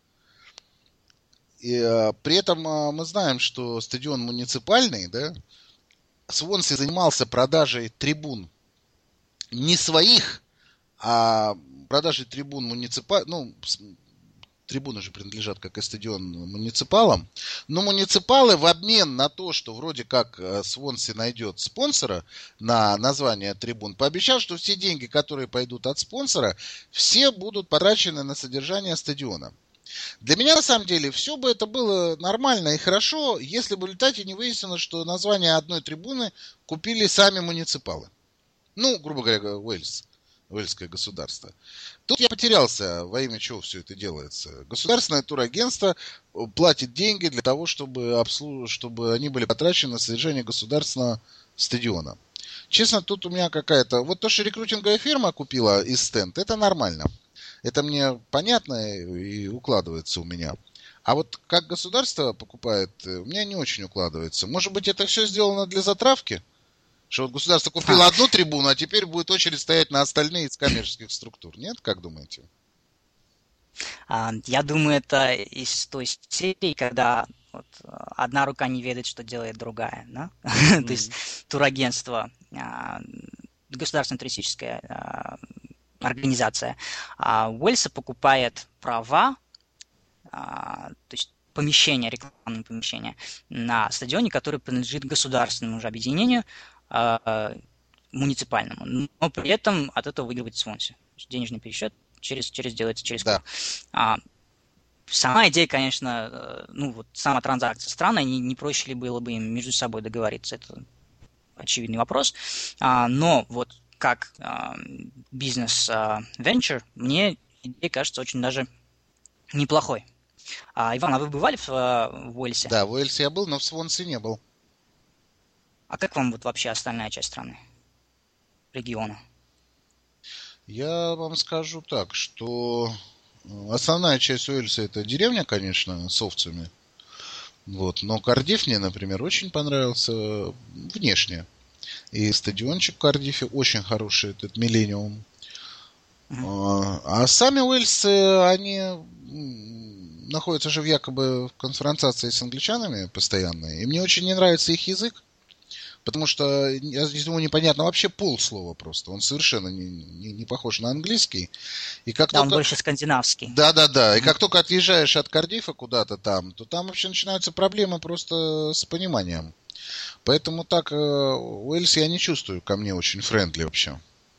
И, а, при этом а, мы знаем, что стадион муниципальный, да, Свонси занимался продажей трибун не своих, а продажей трибун муниципальных, ну, трибуны же принадлежат, как и стадион, муниципалам. Но муниципалы в обмен на то, что вроде как Свонси найдет спонсора на название трибун, пообещал, что все деньги, которые пойдут от спонсора, все будут потрачены на содержание стадиона. Для меня, на самом деле, все бы это было нормально и хорошо, если бы в результате не выяснилось, что название одной трибуны купили сами муниципалы. Ну, грубо говоря, Уэльс. Уэльское государство. Тут я потерялся, во имя чего все это делается. Государственное турагентство платит деньги для того, чтобы, обслуж... чтобы они были потрачены на содержание государственного стадиона. Честно, тут у меня какая-то... Вот то, что рекрутинговая фирма купила из стенд, это нормально. Это мне понятно и укладывается у меня. А вот как государство покупает, у меня не очень укладывается. Может быть, это все сделано для затравки? Что вот государство купило а. одну трибуну, а теперь будет очередь стоять на остальные из коммерческих структур. Нет? Как думаете? А, я думаю, это из той серии, когда вот, одна рука не ведает, что делает другая. Да? Mm-hmm. То есть турагентство, государственная туристическая организация Уэльса покупает права, то есть помещение, рекламное помещение на стадионе, которое принадлежит государственному же объединению, муниципальному, но при этом от этого выигрывает Свонси. Денежный пересчет через, через делается через клуб. Да. А, сама идея, конечно, ну вот сама транзакция странная, не, не проще ли было бы им между собой договориться, это очевидный вопрос. А, но вот как а, бизнес-венчур, мне идея кажется очень даже неплохой. А, Иван, а вы бывали в, в Уэльсе? Да, в Уэльсе я был, но в Свонси не был. А как вам вот вообще остальная часть страны, региона? Я вам скажу так, что основная часть Уэльса это деревня, конечно, с овцами. Вот. Но Кардифф мне, например, очень понравился внешне. И стадиончик в Кардиффе очень хороший, этот Миллениум. Uh-huh. А сами уэльсы, они находятся же в якобы в конфронтации с англичанами постоянной. И мне очень не нравится их язык. Потому что из него непонятно вообще полслова просто. Он совершенно не, не, не похож на английский. И как да, только... он больше скандинавский. Да-да-да. И как только отъезжаешь от Кардиффа куда-то там, то там вообще начинаются проблемы просто с пониманием. Поэтому так Уэльс я не чувствую ко мне очень френдли вообще.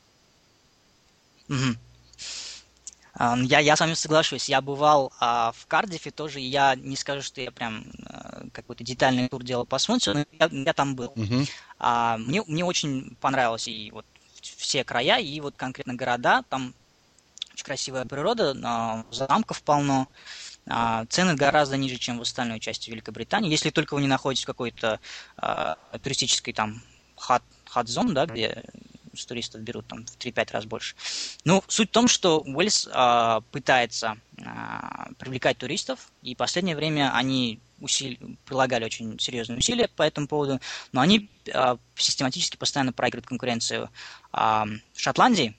Угу. Я, я с вами соглашусь. Я бывал а, в Кардиффе тоже, и я не скажу, что я прям а, какой-то детальный тур делал по Свонси, но я, я там был. Uh-huh. А, мне, мне очень понравилось и вот все края, и вот конкретно города. Там очень красивая природа, а, замков полно. А, цены гораздо ниже, чем в остальной части Великобритании. Если только вы не находитесь в какой-то а, туристической там хат-зон, да, где... с туристов берут там в три-пять раз больше. Ну, суть в том, что Уэльс а, пытается а, привлекать туристов, и в последнее время они усили... прилагали очень серьезные усилия по этому поводу, но они а, систематически постоянно проигрывают конкуренцию а, в Шотландии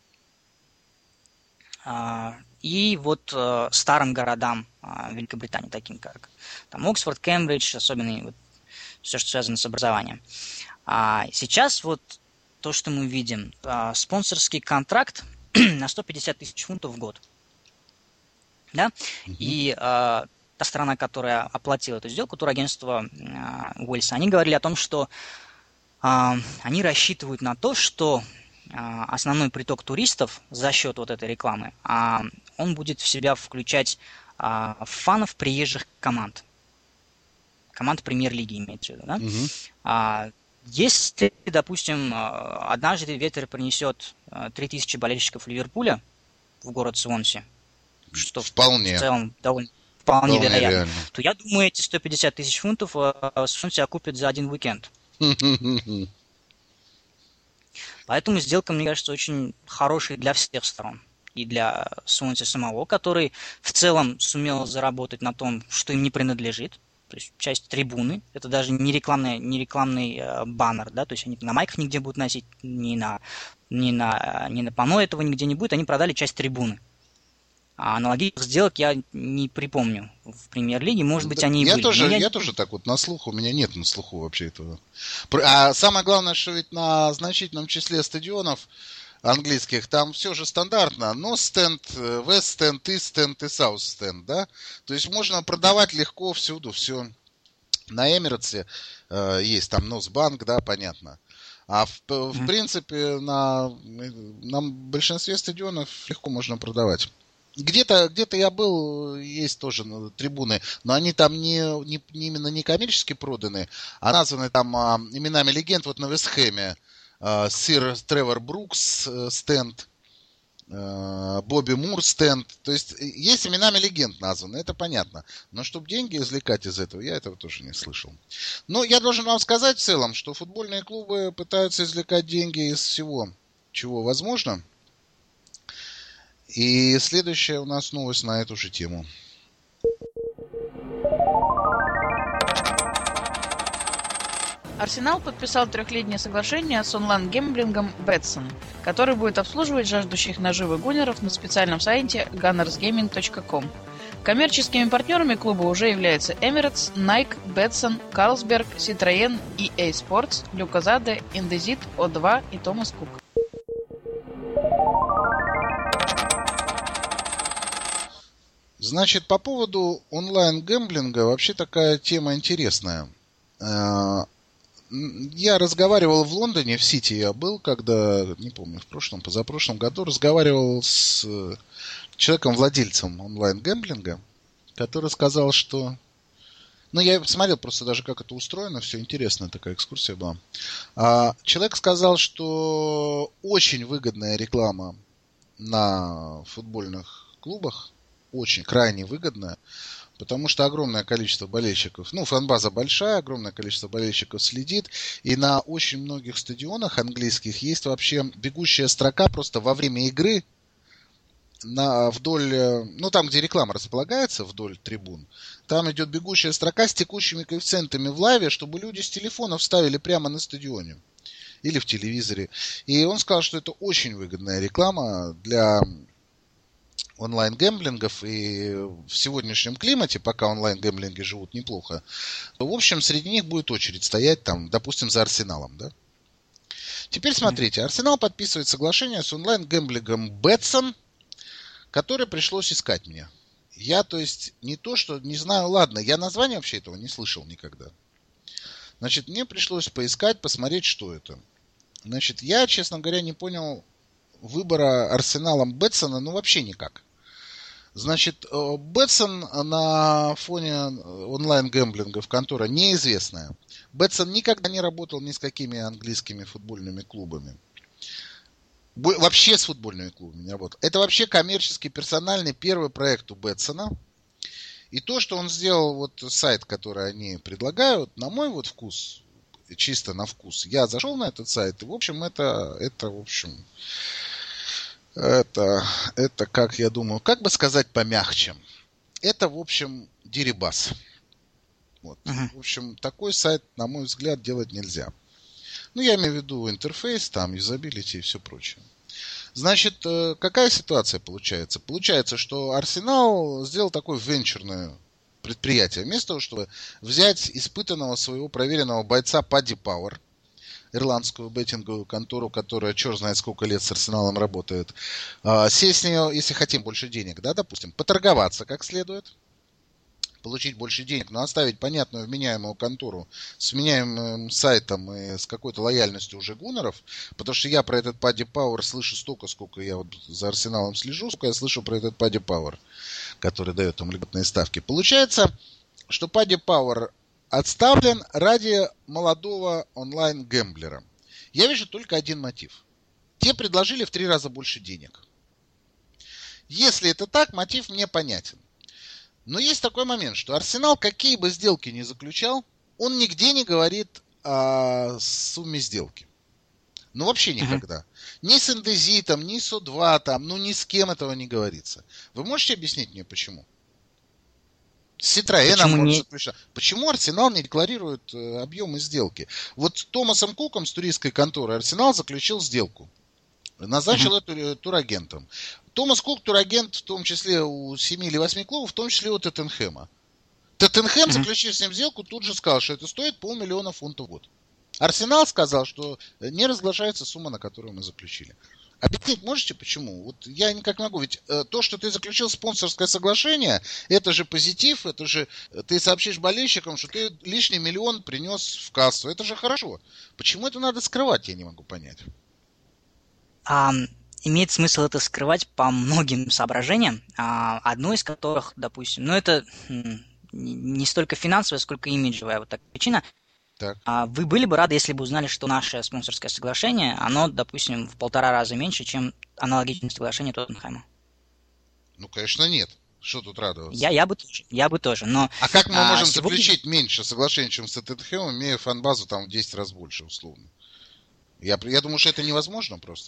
а, и вот а, старым городам а, Великобритании, таким как там Оксфорд, Кембридж, особенно вот, все, что связано с образованием. А, сейчас вот то, что мы видим, а, спонсорский контракт на сто пятьдесят тысяч фунтов в год. Да? Mm-hmm. И а, та страна, которая оплатила эту сделку, турагентство а, Уэльса, они говорили о том, что а, они рассчитывают на то, что а, основной приток туристов за счет вот этой рекламы, а, он будет в себя включать а, фанов приезжих команд. Команд премьер-лиги имеется в виду, да? Угу. А, если, допустим, однажды ветер принесет три тысячи болельщиков Ливерпуля в город Свонси, что вполне. в целом довольно вполне, вполне вероятно, реально. то я думаю, эти сто пятьдесят тысяч фунтов Свонси окупит за один уикенд. Поэтому сделка, мне кажется, очень хорошая для всех сторон. И для Свонси самого, который в целом сумел заработать на том, что им не принадлежит. То есть часть трибуны, это даже не рекламный, не рекламный э, баннер, да, то есть они на майках нигде будут носить, ни на, ни на, ни на панно этого нигде не будет, они продали часть трибуны. А аналогичных сделок я не припомню в премьер-лиге, может быть, да, они и я были. Тоже, я... я тоже так вот на слуху, у меня нет на слуху вообще этого. А самое главное, что ведь на значительном числе стадионов английских, там все же стандартно. Но стенд, вест стенд, и стенд, и саус стенд, да? То есть можно продавать легко всюду все. На Эмиратсе э, есть там Носбанк, да, понятно. А в, в mm. принципе на, на большинстве стадионов легко можно продавать. Где-то, где-то я был, есть тоже трибуны, но они там не, не, не именно не коммерчески проданы, а названы там а, именами легенд. Вот на Вестхэме а, сир Тревор Брукс стенд, а, Бобби Мур стенд. То есть есть именами легенд названы, это понятно. Но чтобы деньги извлекать из этого, я этого тоже не слышал. Но я должен вам сказать в целом, что футбольные клубы пытаются извлекать деньги из всего, чего возможно. И следующая у нас новость на эту же тему. Арсенал подписал трехлетнее соглашение с онлайн-гэмблингом Betson, который будет обслуживать жаждущих наживы гуннеров на специальном сайте ганнерс гейминг точка ком. Коммерческими партнерами клуба уже являются Emirates, Nike, Betson, Carlsberg, Citroën, и эй Sports, Lucozade, Indesit, о два и Thomas Cook. Значит, по поводу онлайн-гэмблинга вообще такая тема интересная. Я разговаривал в Лондоне, в Сити я был, когда, не помню, в прошлом, позапрошлом году, разговаривал с человеком-владельцем онлайн-гэмблинга, который сказал, что... Ну, я смотрел просто даже, как это устроено, все интересная такая экскурсия была. Человек сказал, что очень выгодная реклама на футбольных клубах, очень, крайне выгодная, потому что огромное количество болельщиков, ну, фан-база большая, огромное количество болельщиков следит, и на очень многих стадионах английских есть вообще бегущая строка просто во время игры на, вдоль, ну, там, где реклама располагается, вдоль трибун, там идет бегущая строка с текущими коэффициентами в лайве, чтобы люди с телефонов ставили прямо на стадионе или в телевизоре. И он сказал, что это очень выгодная реклама для онлайн-гэмблингов, и в сегодняшнем климате, пока онлайн-гэмблинги живут неплохо, то, в общем, среди них будет очередь стоять, там, допустим, за Арсеналом, да? Теперь смотрите, Арсенал подписывает соглашение с онлайн-гэмблингом Betson, которое пришлось искать мне. Я, то есть, не то, что не знаю, ладно, я название вообще этого не слышал никогда. Значит, мне пришлось поискать, посмотреть, что это. Значит, я, честно говоря, не понял выбора Арсеналом Бетсона, ну, вообще никак. Значит, Бетсон на фоне онлайн-гэмблингов контора неизвестная. Бетсон никогда не работал ни с какими английскими футбольными клубами. Вообще с футбольными клубами не работал. Это вообще коммерческий, персональный первый проект у Бетсона. И то, что он сделал, вот сайт, который они предлагают, на мой вот вкус, чисто на вкус, я зашел на этот сайт, и, в общем, это, это в общем... Это, это, как я думаю, как бы сказать помягче. Это, в общем, дерибас. Вот. Uh-huh. В общем, такой сайт, на мой взгляд, делать нельзя. Ну, я имею в виду интерфейс, там, юзабилити и все прочее. Значит, какая ситуация получается? Получается, что Арсенал сделал такое венчурное предприятие. Вместо того, чтобы взять испытанного своего проверенного бойца Падди Пауэр, ирландскую беттинговую контору, которая черт знает сколько лет с Арсеналом работает, сесть с нее, если хотим больше денег, да, допустим, поторговаться как следует, получить больше денег, но оставить понятную вменяемую контору с вменяемым сайтом и с какой-то лояльностью уже гуннеров, потому что я про этот Падди Пауэр слышу столько, сколько я вот за Арсеналом слежу, сколько я слышу про этот Падди Пауэр, который дает там льготные ставки. Получается, что Падди Пауэр отставлен ради молодого онлайн-гэмблера. Я вижу только один мотив. Те предложили в три раза больше денег. Если это так, мотив мне понятен. Но есть такой момент, что Арсенал, какие бы сделки ни заключал, он нигде не говорит о сумме сделки. Ну, вообще никогда. Uh-huh. Ни с Индезитом, ни с О два, там, ну, ни с кем этого не говорится. Вы можете объяснить мне, почему? С Ситроеном он не... заключал. Почему Арсенал не декларирует э, объемы сделки? Вот с Томасом Куком, с туристской конторы, Арсенал заключил сделку. Назначил uh-huh. это турагентом. Томас Кук турагент в том числе у семи или восьми клубов, в том числе у Тоттенхэма. Тоттенхэм, uh-huh. заключив с ним сделку, тут же сказал, что это стоит полмиллиона фунтов в год. Арсенал сказал, что не разглашается сумма, на которую мы заключили. Объяснить можете, почему? Вот я никак не могу. Ведь э, то, что ты заключил спонсорское соглашение, это же позитив, это же ты сообщишь болельщикам, что ты лишний миллион принес в кассу. Это же хорошо. Почему это надо скрывать, я не могу понять. А, имеет смысл это скрывать по многим соображениям. А, одно из которых, допустим, ну это не столько финансовая, сколько имиджевая вот такая причина. Так. Вы были бы рады, если бы узнали, что наше спонсорское соглашение, оно, допустим, в полтора раза меньше, чем аналогичное соглашение Тоттенхэма? Ну, конечно, нет. Что тут радоваться? Я, я, бы, я бы тоже, но... А как мы можем а, сегодня... заключить меньше соглашений, чем с Тоттенхэмом, имея фан-базу там в десять раз больше, условно? Я, я думаю, что это невозможно просто.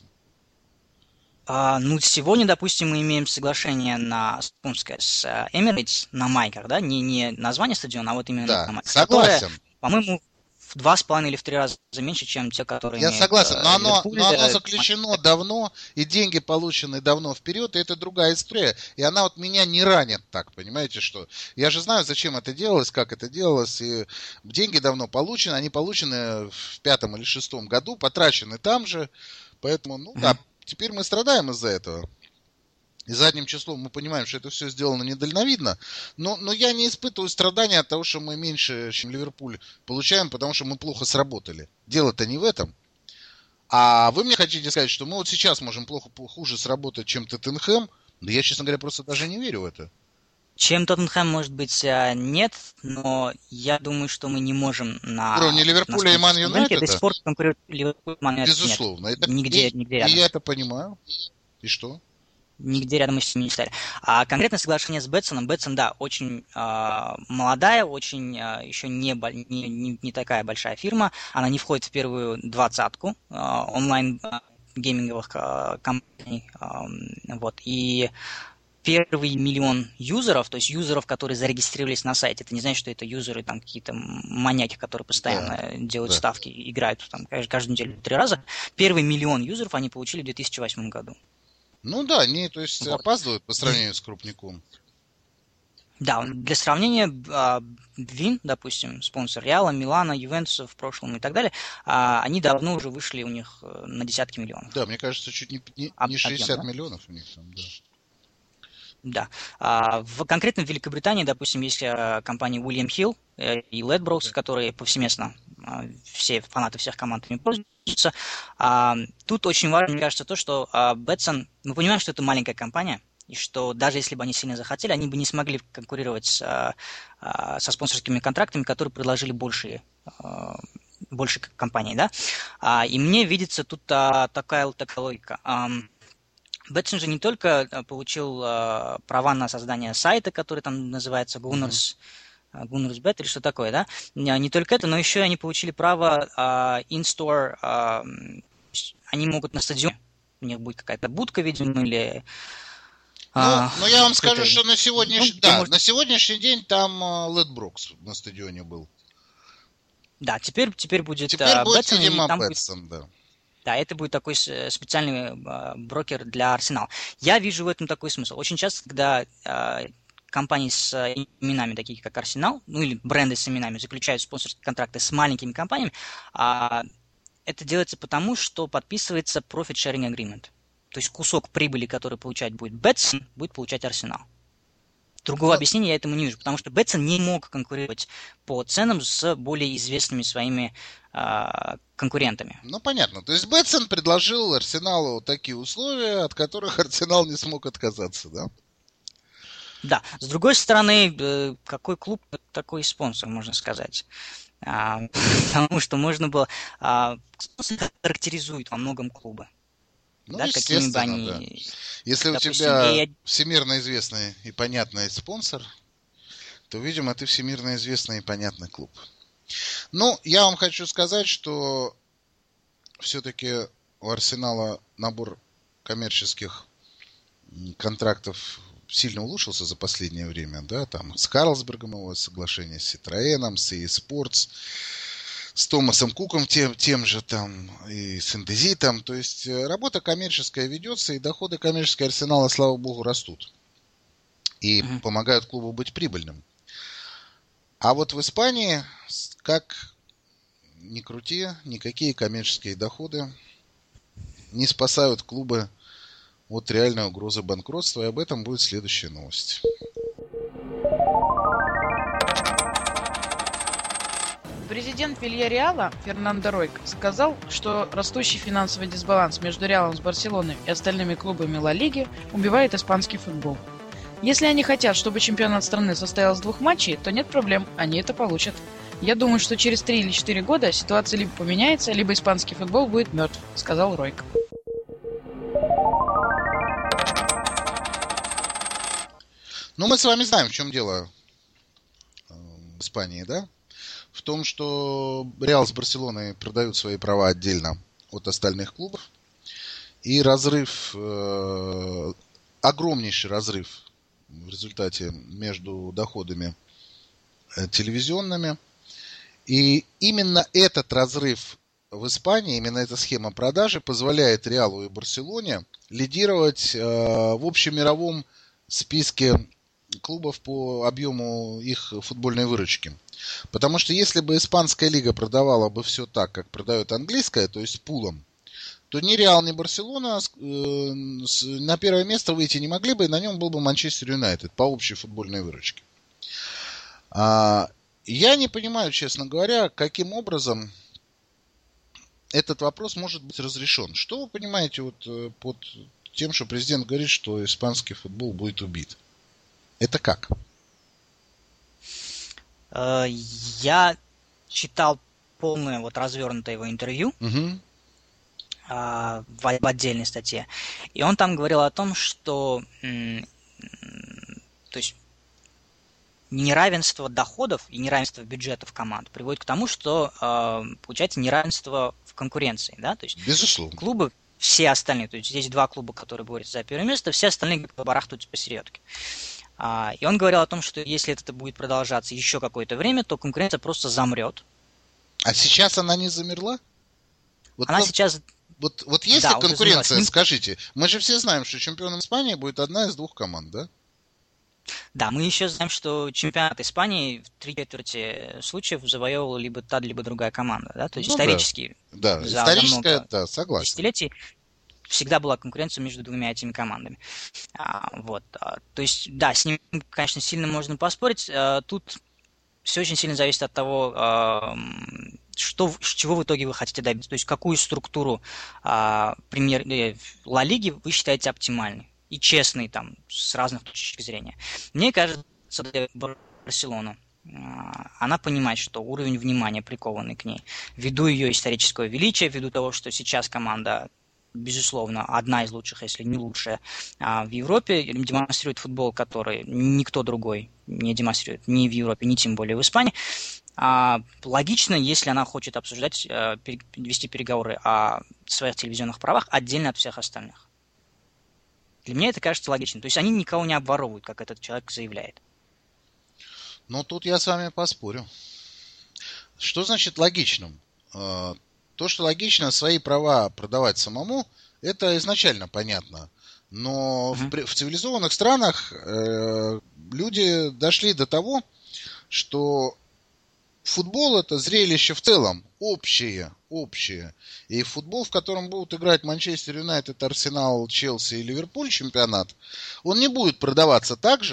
А, ну, сегодня, допустим, мы имеем соглашение на спонсорское с Emirates на майках, да? Не, не название стадиона, а вот именно да, на майках. согласен. Которое, по-моему, в два с половиной или в три раза меньше, чем те, которые Я имеют, согласен, но оно, Ливерпуль, но оно э, заключено э, давно, и деньги получены давно вперед, и это другая история. И она вот меня не ранит так, понимаете, что? Я же знаю, зачем это делалось, как это делалось, и деньги давно получены, они получены в пятом или шестом году, потрачены там же, поэтому, ну mm-hmm. да, теперь мы страдаем из-за этого. И задним числом мы понимаем, что это все сделано недальновидно, но, но я не испытываю страдания от того, что мы меньше, чем Ливерпуль, получаем, потому что мы плохо сработали. Дело-то не в этом. А вы мне хотите сказать, что мы вот сейчас можем плохо, хуже сработать, чем Тоттенхэм? Да я, честно говоря, просто даже не верю в это. Чем Тоттенхэм, может быть, нет, но я думаю, что мы не можем на... Уровне Ливерпуля и Ман Юнайтеда? До сих пор конкурируют Ливерпуль и Ман Юнайтед. Безусловно. Нет, это... нигде, и, нигде рядом. И я это понимаю. И что? Нигде рядом мы с ними не стали. А конкретно соглашение с Бетсоном. Бетсон, да, очень э, молодая, очень э, еще не, не, не, не такая большая фирма. Она не входит в первую двадцатку э, онлайн-гейминговых э, компаний. Э, вот. И первый миллион юзеров, то есть юзеров, которые зарегистрировались на сайте, это не значит, что это юзеры, там какие-то маньяки, которые постоянно да, делают да. ставки, играют там каждую неделю три раза. Первый миллион юзеров они получили в две тысячи восьмом году. Ну да, они, то есть, вот. опаздывают по сравнению с крупником. Да, для сравнения, Вин, допустим, спонсор Реала, Милана, Ювентуса в прошлом и так далее, они давно уже вышли у них на десятки миллионов. Да, мне кажется, чуть не, не, не шестьдесят объем, да? миллионов у них там, да. Да. А в, конкретно в Великобритании, допустим, есть компании William Hill и Ledbrokes, да. которые повсеместно, все фанаты всех команд ими пользуются. А, тут очень важно, мне кажется, то, что а, Betson, мы понимаем, что это маленькая компания, и что даже если бы они сильно захотели, они бы не смогли конкурировать с, а, со спонсорскими контрактами, которые предложили большие, а, больше компаний, да. А, и мне видится тут а, такая, такая логика. А, Betson же не только получил а, права на создание сайта, который там называется Gunners, mm-hmm. Gunners.bet или что такое, да? Не только это, но еще они получили право а, in-store, а, они могут на стадионе, у них будет какая-то будка, видимо, или... Ну, а, но я вам скажу, это... что на сегодняшний, ну, да, может... на сегодняшний день там Ledbrokes на стадионе был. Да, теперь, теперь будет Теперь а, будет, Betson, видимо, там Betson, будет... да. Да, это будет такой специальный э, брокер для Арсенала. Я вижу в этом такой смысл. Очень часто, когда э, компании с именами, такие как Арсенал, ну или бренды с именами, заключают спонсорские контракты с маленькими компаниями, э, это делается потому, что подписывается Profit Sharing Agreement. То есть кусок прибыли, который получать будет Betson, будет получать Арсенал. Другого Но... объяснения я этому не вижу, потому что Бетсон не мог конкурировать по ценам с более известными своими э, конкурентами. Ну, понятно. То есть Бетсон предложил Арсеналу такие условия, от которых Арсенал не смог отказаться, да? Да. С другой стороны, э, какой клуб, такой спонсор, можно сказать. А, потому что можно было... А, спонсор характеризует во многом клубы. Ну, да, естественно, бы они, да. Если допустим, у тебя и... всемирно известный и понятный спонсор, то, видимо, ты всемирно известный и понятный клуб. Ну, я вам хочу сказать, что все-таки у Арсенала набор коммерческих контрактов сильно улучшился за последнее время, да, там с Карлсбергом его соглашение, с Citroёn, с и Sports, с Томасом Куком тем, тем же там, и с Индезитом. То есть работа коммерческая ведется, и доходы коммерческого Арсенала, слава богу, растут. И mm-hmm. помогают клубу быть прибыльным. А вот в Испании, как ни крути, никакие коммерческие доходы не спасают клубы от реальной угрозы банкротства. И об этом будет следующая новость. Президент Вильяреала Фернандо Ройк сказал, что растущий финансовый дисбаланс между Реалом с Барселоной и остальными клубами Ла Лиги убивает испанский футбол. Если они хотят, чтобы чемпионат страны состоял из двух матчей, то нет проблем, они это получат. Я думаю, что через три или четыре года ситуация либо поменяется, либо испанский футбол будет мертв, сказал Ройк. Ну, мы с вами знаем, в чем дело в Испании, да? В том, что Реал с Барселоной продают свои права отдельно от остальных клубов. И разрыв, э, огромнейший разрыв в результате между доходами э, телевизионными. И именно этот разрыв в Испании, именно эта схема продажи позволяет Реалу и Барселоне лидировать э, в общемировом списке клубов по объему их футбольной выручки. Потому что если бы испанская лига продавала бы все так, как продает английская, то есть пулом, то ни Реал, ни Барселона э, с, на первое место выйти не могли бы, и на нем был бы Манчестер Юнайтед по общей футбольной выручке. А, я не понимаю, честно говоря, каким образом этот вопрос может быть разрешен. Что вы понимаете вот, под тем, что президент говорит, что испанский футбол будет убит? Это как? Я читал полное вот развернутое его интервью угу. в, в отдельной статье. И он там говорил о том, что то есть неравенство доходов и неравенство бюджетов команд приводит к тому, что получается неравенство в конкуренции. Да? То есть безусловно. Клубы, все остальные, то есть здесь два клуба, которые борются за первое место, все остальные барахтаются посередке. И он говорил о том, что если это будет продолжаться еще какое-то время, то конкуренция просто замрет. А сейчас она не замерла? Вот она вот, сейчас... Вот, вот есть да, ли конкуренция, скажите? Мы же все знаем, что чемпионом Испании будет одна из двух команд, да? Да, мы еще знаем, что чемпионат Испании в три четверти случаев завоевывала либо та, либо другая команда. Да? То есть ну, исторически. Да, да. историческая, да, согласен. Десятилетий всегда была конкуренция между двумя этими командами. А, вот. А, то есть, да, с ним, конечно, сильно можно поспорить. А, тут все очень сильно зависит от того, а, что, чего в итоге вы хотите добиться. То есть, какую структуру а, премьер, э, Ла Лиги вы считаете оптимальной и честной там, с разных точек зрения. Мне кажется, для Барселоны она понимает, что уровень внимания прикованный к ней, ввиду ее исторического величия, ввиду того, что сейчас команда, безусловно, одна из лучших, если не лучшая, в Европе, демонстрирует футбол, который никто другой не демонстрирует ни в Европе, ни тем более в Испании. Логично, если она хочет обсуждать, вести переговоры о своих телевизионных правах отдельно от всех остальных. Для меня это кажется логичным. То есть они никого не обворовывают, как этот человек заявляет. Ну, тут я с вами поспорю. Что значит логичным? То, что логично свои права продавать самому, это изначально понятно. Но uh-huh. в, в цивилизованных странах э, люди дошли до того, что футбол это зрелище в целом, общее, общее. И футбол, в котором будут играть Манчестер Юнайтед, Арсенал, Челси и Ливерпуль, чемпионат, он не будет продаваться так же,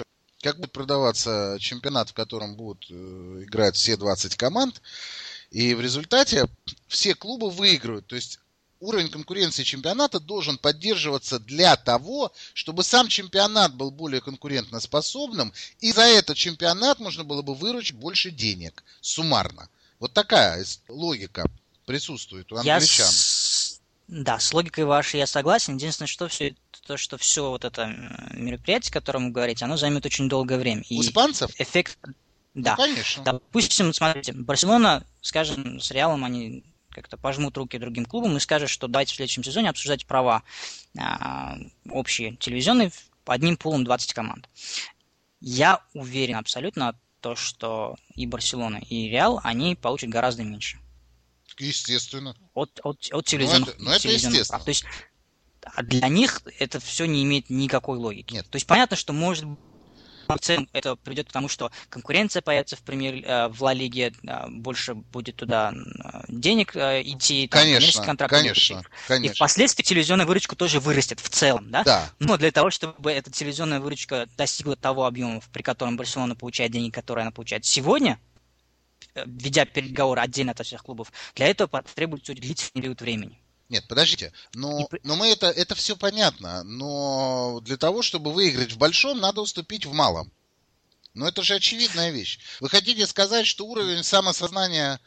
как будет продаваться чемпионат, в котором будут играть все двадцать команд, и в результате все клубы выиграют. То есть уровень конкуренции чемпионата должен поддерживаться для того, чтобы сам чемпионат был более конкурентоспособным, и за этот чемпионат можно было бы выручить больше денег суммарно. Вот такая логика присутствует у англичан. С... Да, с логикой вашей я согласен. Единственное, что все, то, что все вот это мероприятие, о котором вы говорите, оно займет очень долгое время. У испанцев? Эффект... Да. Ну, конечно. Допустим, смотрите, Барселона, скажем, с Реалом они как-то пожмут руки другим клубам и скажут, что давайте в следующем сезоне обсуждать права а, общие телевизионные по одним пулом двадцать команд. Я уверен абсолютно, то, что и Барселона, и Реал, они получат гораздо меньше. Естественно. От, от, от телевизионных, ну, это, телевизионных прав. То есть для них это все не имеет никакой логики. Нет. То есть понятно, что может быть в целом это приведет к тому, что конкуренция появится в премьер, в Ла Лиге, больше будет туда денег идти, там, конечно, контракты конечно, конечно. И впоследствии телевизионная выручка тоже вырастет в целом, да? Да. Но для того, чтобы эта телевизионная выручка достигла того объема, при котором Барселона получает деньги, которые она получает сегодня, ведя переговоры отдельно от всех клубов, для этого потребуется длительный период времени. Нет, подождите, но, но мы это, это все понятно, но для того, чтобы выиграть в большом, надо уступить в малом. Но это же очевидная вещь. Вы хотите сказать, что уровень самосознания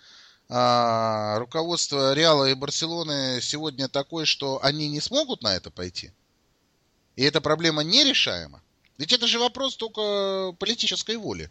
а, руководства Реала и Барселоны сегодня такой, что они не смогут на это пойти? И эта проблема нерешаема? Ведь это же вопрос только политической воли.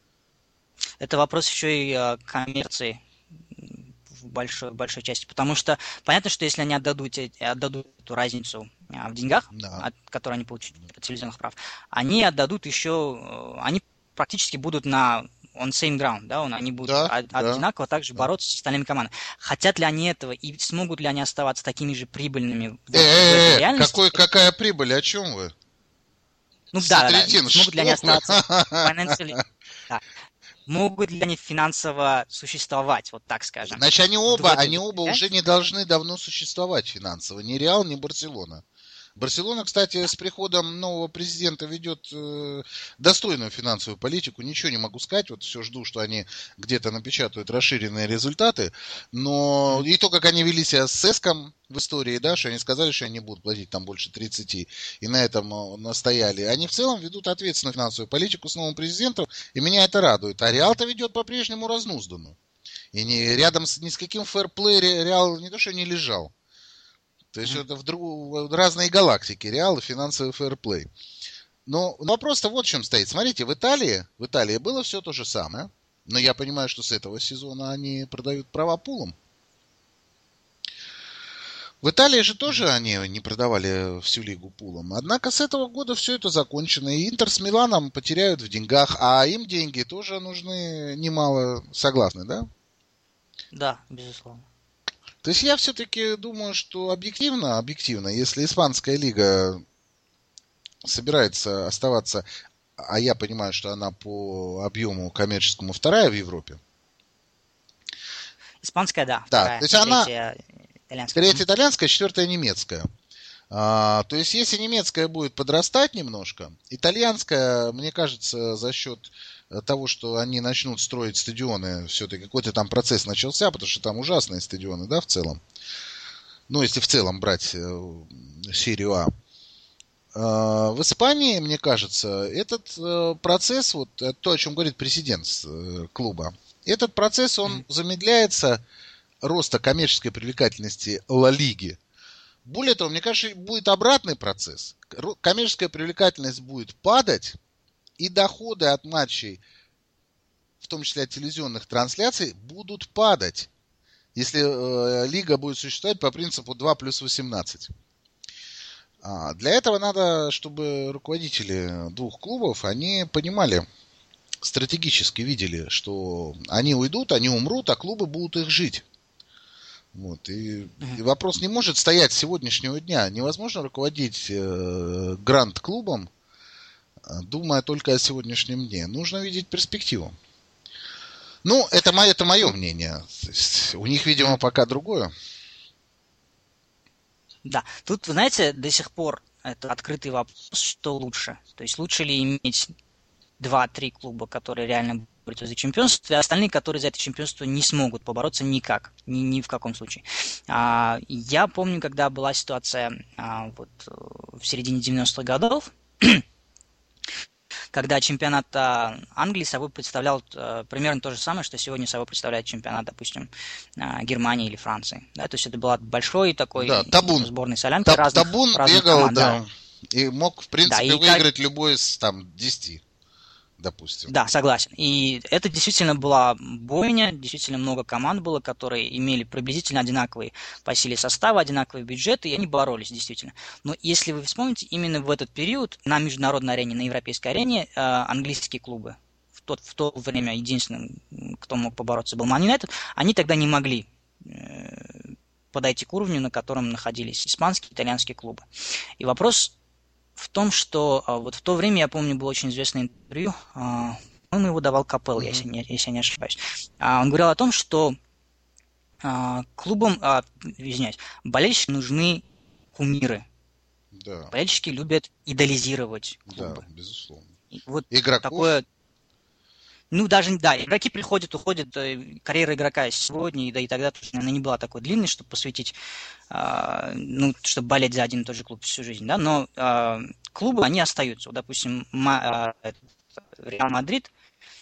Это вопрос еще и а, коммерции. В большой, большой части, потому что понятно, что если они отдадут, отдадут эту разницу в деньгах, да. от, которые они получат от телевизионных прав, они отдадут еще, они практически будут на on same ground, да, они будут да, од, да, одинаково также да. бороться с остальными командами. Хотят ли они этого и смогут ли они оставаться такими же прибыльными в, э, в реальности? Какой, какая прибыль, о чем вы? Ну да, да, да, смогут ли они оставаться financially... да. Могут ли они финансово существовать, вот так скажем? Значит, они оба, они оба уже не должны давно существовать финансово. Ни Реал, ни Барселона. Барселона, кстати, с приходом нового президента ведет э, достойную финансовую политику. Ничего не могу сказать. Вот все жду, что они где-то напечатают расширенные результаты. Но и то, как они вели себя с Сеском в истории, да, что они сказали, что они не будут платить там больше тридцати, и на этом настояли. Они в целом ведут ответственную финансовую политику с новым президентом, и меня это радует. А Реал-то ведет по-прежнему разнузданную. И не, рядом с ни с каким фэрплей Реал не то, что не лежал. То есть mm-hmm. это в, друг... в разные галактики, Реал и финансовый фэрплей. Но вопрос-то вот в чем стоит. Смотрите, в Италии, в Италии было все то же самое, но я понимаю, что с этого сезона они продают права пулом. В Италии же тоже они не продавали всю лигу пулом. Однако с этого года все это закончено. И Интер с Миланом потеряют в деньгах, а им деньги тоже нужны немало. Согласны, да? Да, безусловно. То есть я все-таки думаю, что объективно, объективно, если испанская лига собирается оставаться, а я понимаю, что она по объему коммерческому вторая в Европе. Испанская, да. Да, вторая, то есть она итальянская. Третья итальянская, четвертая немецкая. А, то есть если немецкая будет подрастать немножко, итальянская, мне кажется, за счет того, что они начнут строить стадионы, все-таки какой-то там процесс начался, потому что там ужасные стадионы, да, в целом. Ну, если в целом брать э, серию А. Э, в Испании, мне кажется, этот э, процесс, вот то, о чем говорит президент э, клуба, этот процесс, он mm-hmm. замедляется роста коммерческой привлекательности Ла Лиги. Более того, мне кажется, будет обратный процесс. Коммерческая привлекательность будет падать, и доходы от матчей, в том числе от телевизионных трансляций, будут падать, если э, лига будет существовать по принципу два плюс восемнадцать. А для этого надо, чтобы руководители двух клубов, они понимали, стратегически видели, что они уйдут, они умрут, а клубы будут их жить. Вот. И, и вопрос не может стоять с сегодняшнего дня. Невозможно руководить э, гранд-клубом, думая только о сегодняшнем дне. Нужно видеть перспективу. Ну, это, мое, это мое мнение. У них, видимо, пока другое. Да, тут, вы знаете, до сих пор это открытый вопрос, что лучше. То есть лучше ли иметь два-три клуба, которые реально борются за чемпионство, и остальные, которые за это чемпионство не смогут побороться никак, ни, ни в каком случае. А, я помню, когда была ситуация а, вот, в середине девяностых годов, когда чемпионат Англии собой представлял э, примерно то же самое, что сегодня собой представляет чемпионат, допустим, э, Германии или Франции. Да, то есть это была большой такой да, табун. сборной солянки Таб, разных, табун разных бегал, команд. да, Да. и мог, в принципе, Да, и выиграть как... любой из там десяти, допустим. Да, согласен. И это действительно была бойня, действительно много команд было, которые имели приблизительно одинаковые по силе состава, одинаковые бюджеты, и они боролись, действительно. Но если вы вспомните, именно в этот период на международной арене, на европейской арене, э, английские клубы, в, тот, в то время единственным, кто мог побороться, был Man United, они тогда не могли э, подойти к уровню, на котором находились испанские, итальянские клубы. И вопрос в том, что а, вот в то время, я помню, было очень известное интервью, а, по-моему, его давал Капелл, mm-hmm. если, не, если я не ошибаюсь. А, он говорил о том, что а, клубам, а, извиняюсь, болельщикам нужны кумиры. Да. Болельщики любят идолизировать клубы. Да, безусловно. И вот игроков. Такое... Ну, даже, да, игроки приходят, уходят, карьера игрока сегодня, и, да, и тогда она не была такой длинной, чтобы посвятить, э, ну, чтобы болеть за один и тот же клуб всю жизнь, да, но э, клубы, они остаются. Вот, допустим, Ма, э, Реал Мадрид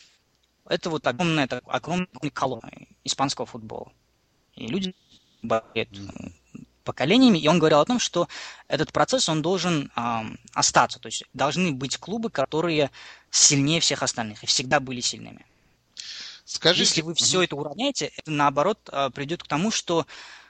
– это вот огромная, огромная колонна испанского футбола. И люди болеют поколениями, и он говорил о том, что этот процесс, он должен э, остаться, то есть должны быть клубы, которые сильнее всех остальных, и всегда были сильными. Скажите... Если вы все это уравняете, это, наоборот, э, придет к тому, что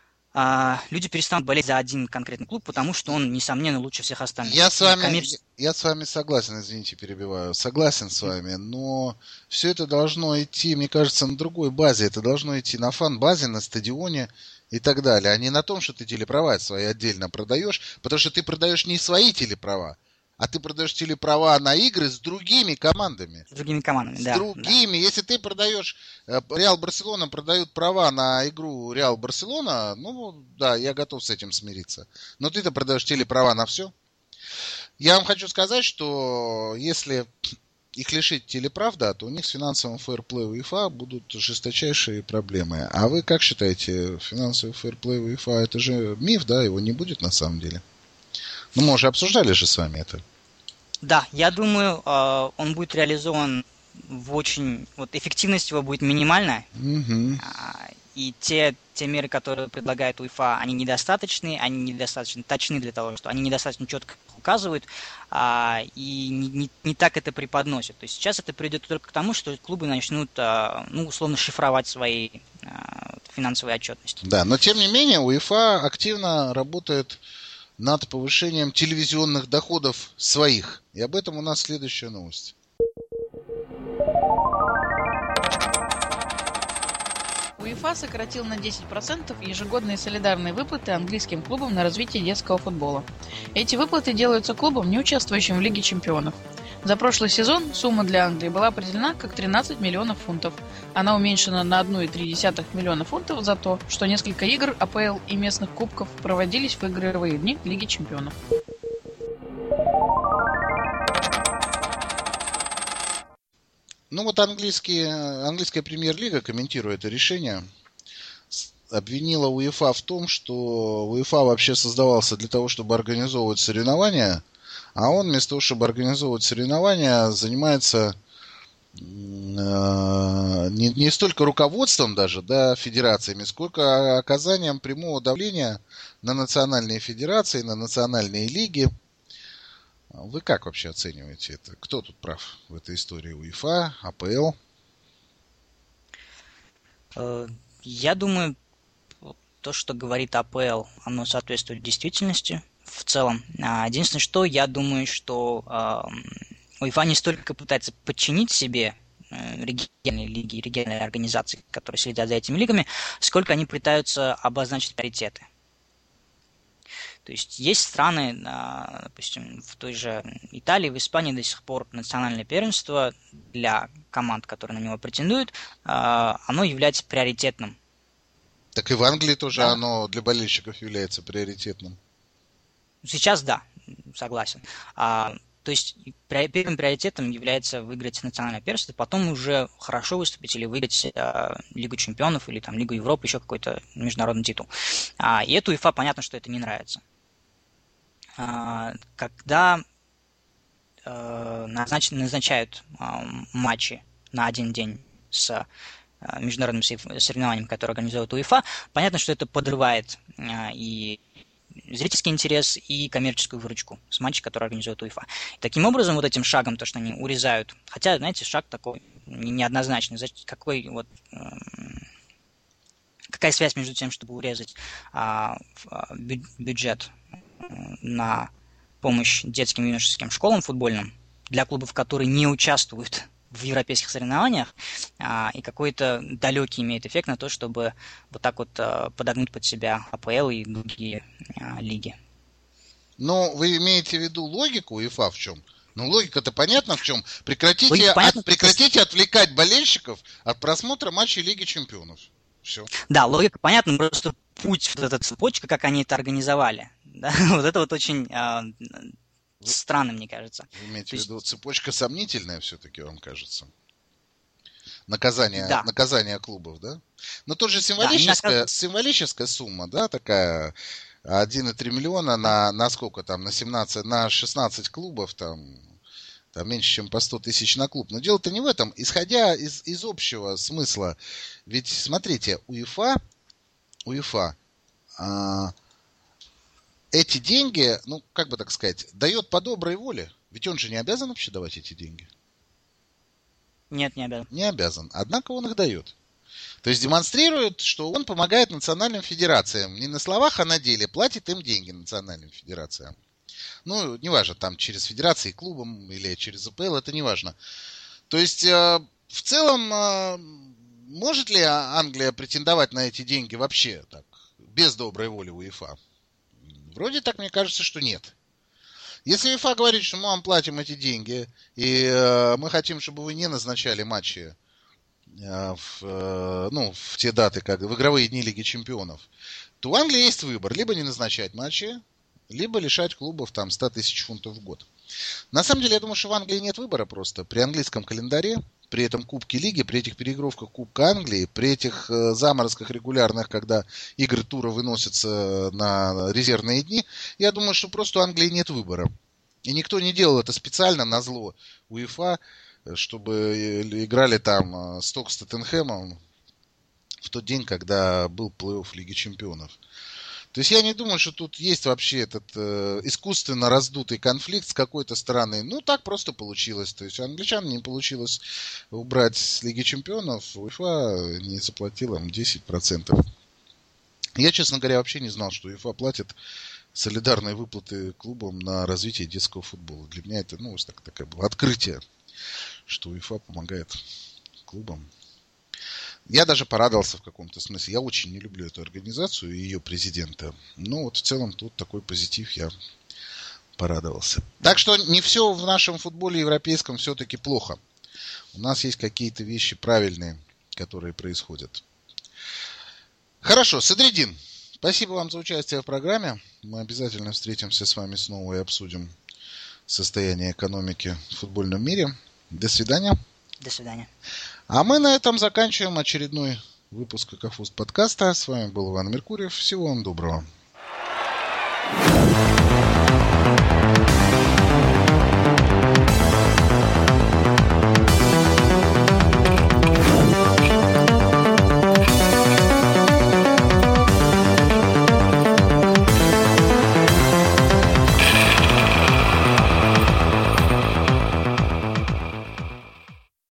э, люди перестанут болеть за один конкретный клуб, потому что он, несомненно, лучше всех остальных. Я с вами, коммерческий... я с вами согласен, извините, перебиваю, согласен с вами, но все это должно идти, мне кажется, на другой базе, это должно идти на фан-базе, на стадионе, и так далее, а не на том, что ты телеправа свои отдельно продаешь, потому что ты продаешь не свои телеправа, а ты продаешь телеправа на игры с другими командами. С другими командами, с да. С другими. Да. Если ты продаешь... Реал Барселона продают права на игру Реал Барселона, ну, да, я готов с этим смириться. Но ты-то продаешь телеправа на все. Я вам хочу сказать, что если их лишить телеправ, да, то у них с финансовым фэрплей УЕФА будут жесточайшие проблемы. А вы как считаете, финансовый фэрплей УЕФА это же миф, да? Его не будет на самом деле? Ну, мы уже обсуждали же с вами это. Да, я думаю, он будет реализован в очень... Вот эффективность его будет минимальная. Угу. И те, те меры, которые предлагает УЕФА, они недостаточны, они недостаточно точны для того, что они недостаточно четко указывают, а, и не, не, не так это преподносят. То есть сейчас это придет только к тому, что клубы начнут, а, ну, условно, шифровать свои а, финансовые отчетности. Да, но тем не менее УЕФА активно работает над повышением телевизионных доходов своих. И об этом у нас следующая новость. УЕФА сократил на десять процентов ежегодные солидарные выплаты английским клубам на развитие детского футбола. Эти выплаты делаются клубам, не участвующим в Лиге чемпионов. За прошлый сезон сумма для Англии была определена как тринадцать миллионов фунтов. Она уменьшена на одна целая три десятых миллиона фунтов за то, что несколько игр АПЛ и местных кубков проводились в игровые дни Лиги чемпионов. Ну вот английские, английская премьер-лига, комментируя это решение, обвинила УЕФА в том, что УЕФА вообще создавался для того, чтобы организовывать соревнования, а он вместо того, чтобы организовывать соревнования, занимается э, не, не столько руководством даже, да, федерациями, сколько оказанием прямого давления на национальные федерации, на национальные лиги. Вы как вообще оцениваете это? Кто тут прав в этой истории? УЕФА, АПЛ? Я думаю, то, что говорит АПЛ, оно соответствует действительности в целом. Единственное, что я думаю, что УЕФА не столько пытается подчинить себе региональные лиги, региональные организации, которые следят за этими лигами, сколько они пытаются обозначить приоритеты. То есть есть страны, допустим, в той же Италии, в Испании до сих пор национальное первенство для команд, которые на него претендуют, оно является приоритетным. Так и в Англии тоже да. Оно для болельщиков является приоритетным. Сейчас да, согласен. То То есть первым приоритетом является выиграть национальное первенство, потом уже хорошо выступить или выиграть э, Лигу чемпионов или там Лигу Европы, еще какой-то международный титул. А, и это УЕФА, понятно, что это не нравится. А, когда э, назнач, назначают э, матчи на один день с э, международным соревнованием, которое организует УЕФА, понятно, что это подрывает э, и зрительский интерес и коммерческую выручку с матчей, которые организует УЕФА. И таким образом, вот этим шагом, то, что они урезают, хотя, знаете, шаг такой неоднозначный, какой вот, э, какая связь между тем, чтобы урезать э, бю- бюджет на помощь детским и юношеским школам футбольным для клубов, которые не участвуют в европейских соревнованиях, а, и какой-то далекий имеет эффект на то, чтобы вот так вот а, подогнуть под себя АПЛ и другие а, лиги. Но вы имеете в виду логику УЕФА в чем? Ну, логика-то понятна в чем. Прекратите, понятно, от, прекратите отвлекать болельщиков от просмотра матчей Лиги Чемпионов. Все. Да, логика понятна, просто путь, вот эта цепочка, как они это организовали, да, вот это вот очень... А, странно, мне кажется. Вы имеете в виду, есть... цепочка сомнительная все-таки, вам кажется? Наказание, да. Наказание клубов, да? Но тоже символическая, да, символическая сумма, да, такая один и три миллиона на, на сколько там, на семнадцать, на шестнадцать клубов, там, там меньше, чем по сто тысяч на клуб. Но дело-то не в этом. Исходя из, из общего смысла, ведь, смотрите, УЕФА, УЕФА, а, эти деньги, ну, как бы так сказать, дает по доброй воле. Ведь он же не обязан вообще давать эти деньги. Нет, не обязан. Не обязан. Однако он их дает. То есть демонстрирует, что он помогает национальным федерациям. Не на словах, а на деле. Платит им деньги национальным федерациям. Ну, неважно, там через федерации, клубом или через АПЛ, это неважно. То есть, э, в целом, э, может ли Англия претендовать на эти деньги вообще так, без доброй воли УЕФА? Вроде так, мне кажется, что нет. Если УЕФА говорит, что мы вам платим эти деньги, и э, мы хотим, чтобы вы не назначали матчи э, в, э, ну, в те даты, как в игровые дни Лиги Чемпионов, то у Англии есть выбор. Либо не назначать матчи, либо лишать клубов там сто тысяч фунтов в год. На самом деле, я думаю, что в Англии нет выбора просто. При английском календаре, при этом Кубке Лиги, при этих переигровках Кубка Англии, при этих э, заморозках регулярных, когда игры тура выносятся на резервные дни, я думаю, что просто у Англии нет выбора. И никто не делал это специально назло УЕФА, чтобы играли там Сток с Тоттенхэмом в тот день, когда был плей-офф Лиги Чемпионов. То есть я не думаю, что тут есть вообще этот э, искусственно раздутый конфликт с какой-то стороны. Ну, так просто получилось. То есть у англичан не получилось убрать с Лиги Чемпионов, УЕФА не заплатила им десять процентов. Я, честно говоря, вообще не знал, что УЕФА платит солидарные выплаты клубам на развитие детского футбола. Для меня это, ну, так, такое было открытие, что УЕФА помогает клубам. Я даже порадовался в каком-то смысле. Я очень не люблю эту организацию и ее президента. Но вот в целом тут такой позитив, я порадовался. Так что не все в нашем футболе европейском все-таки плохо. У нас есть какие-то вещи правильные, которые происходят. Хорошо, Садриддин, спасибо вам за участие в программе. Мы обязательно встретимся с вами снова и обсудим состояние экономики в футбольном мире. До свидания. До свидания. А мы на этом заканчиваем очередной выпуск Какофуст подкаста. С вами был Иван Меркурьев. Всего вам доброго.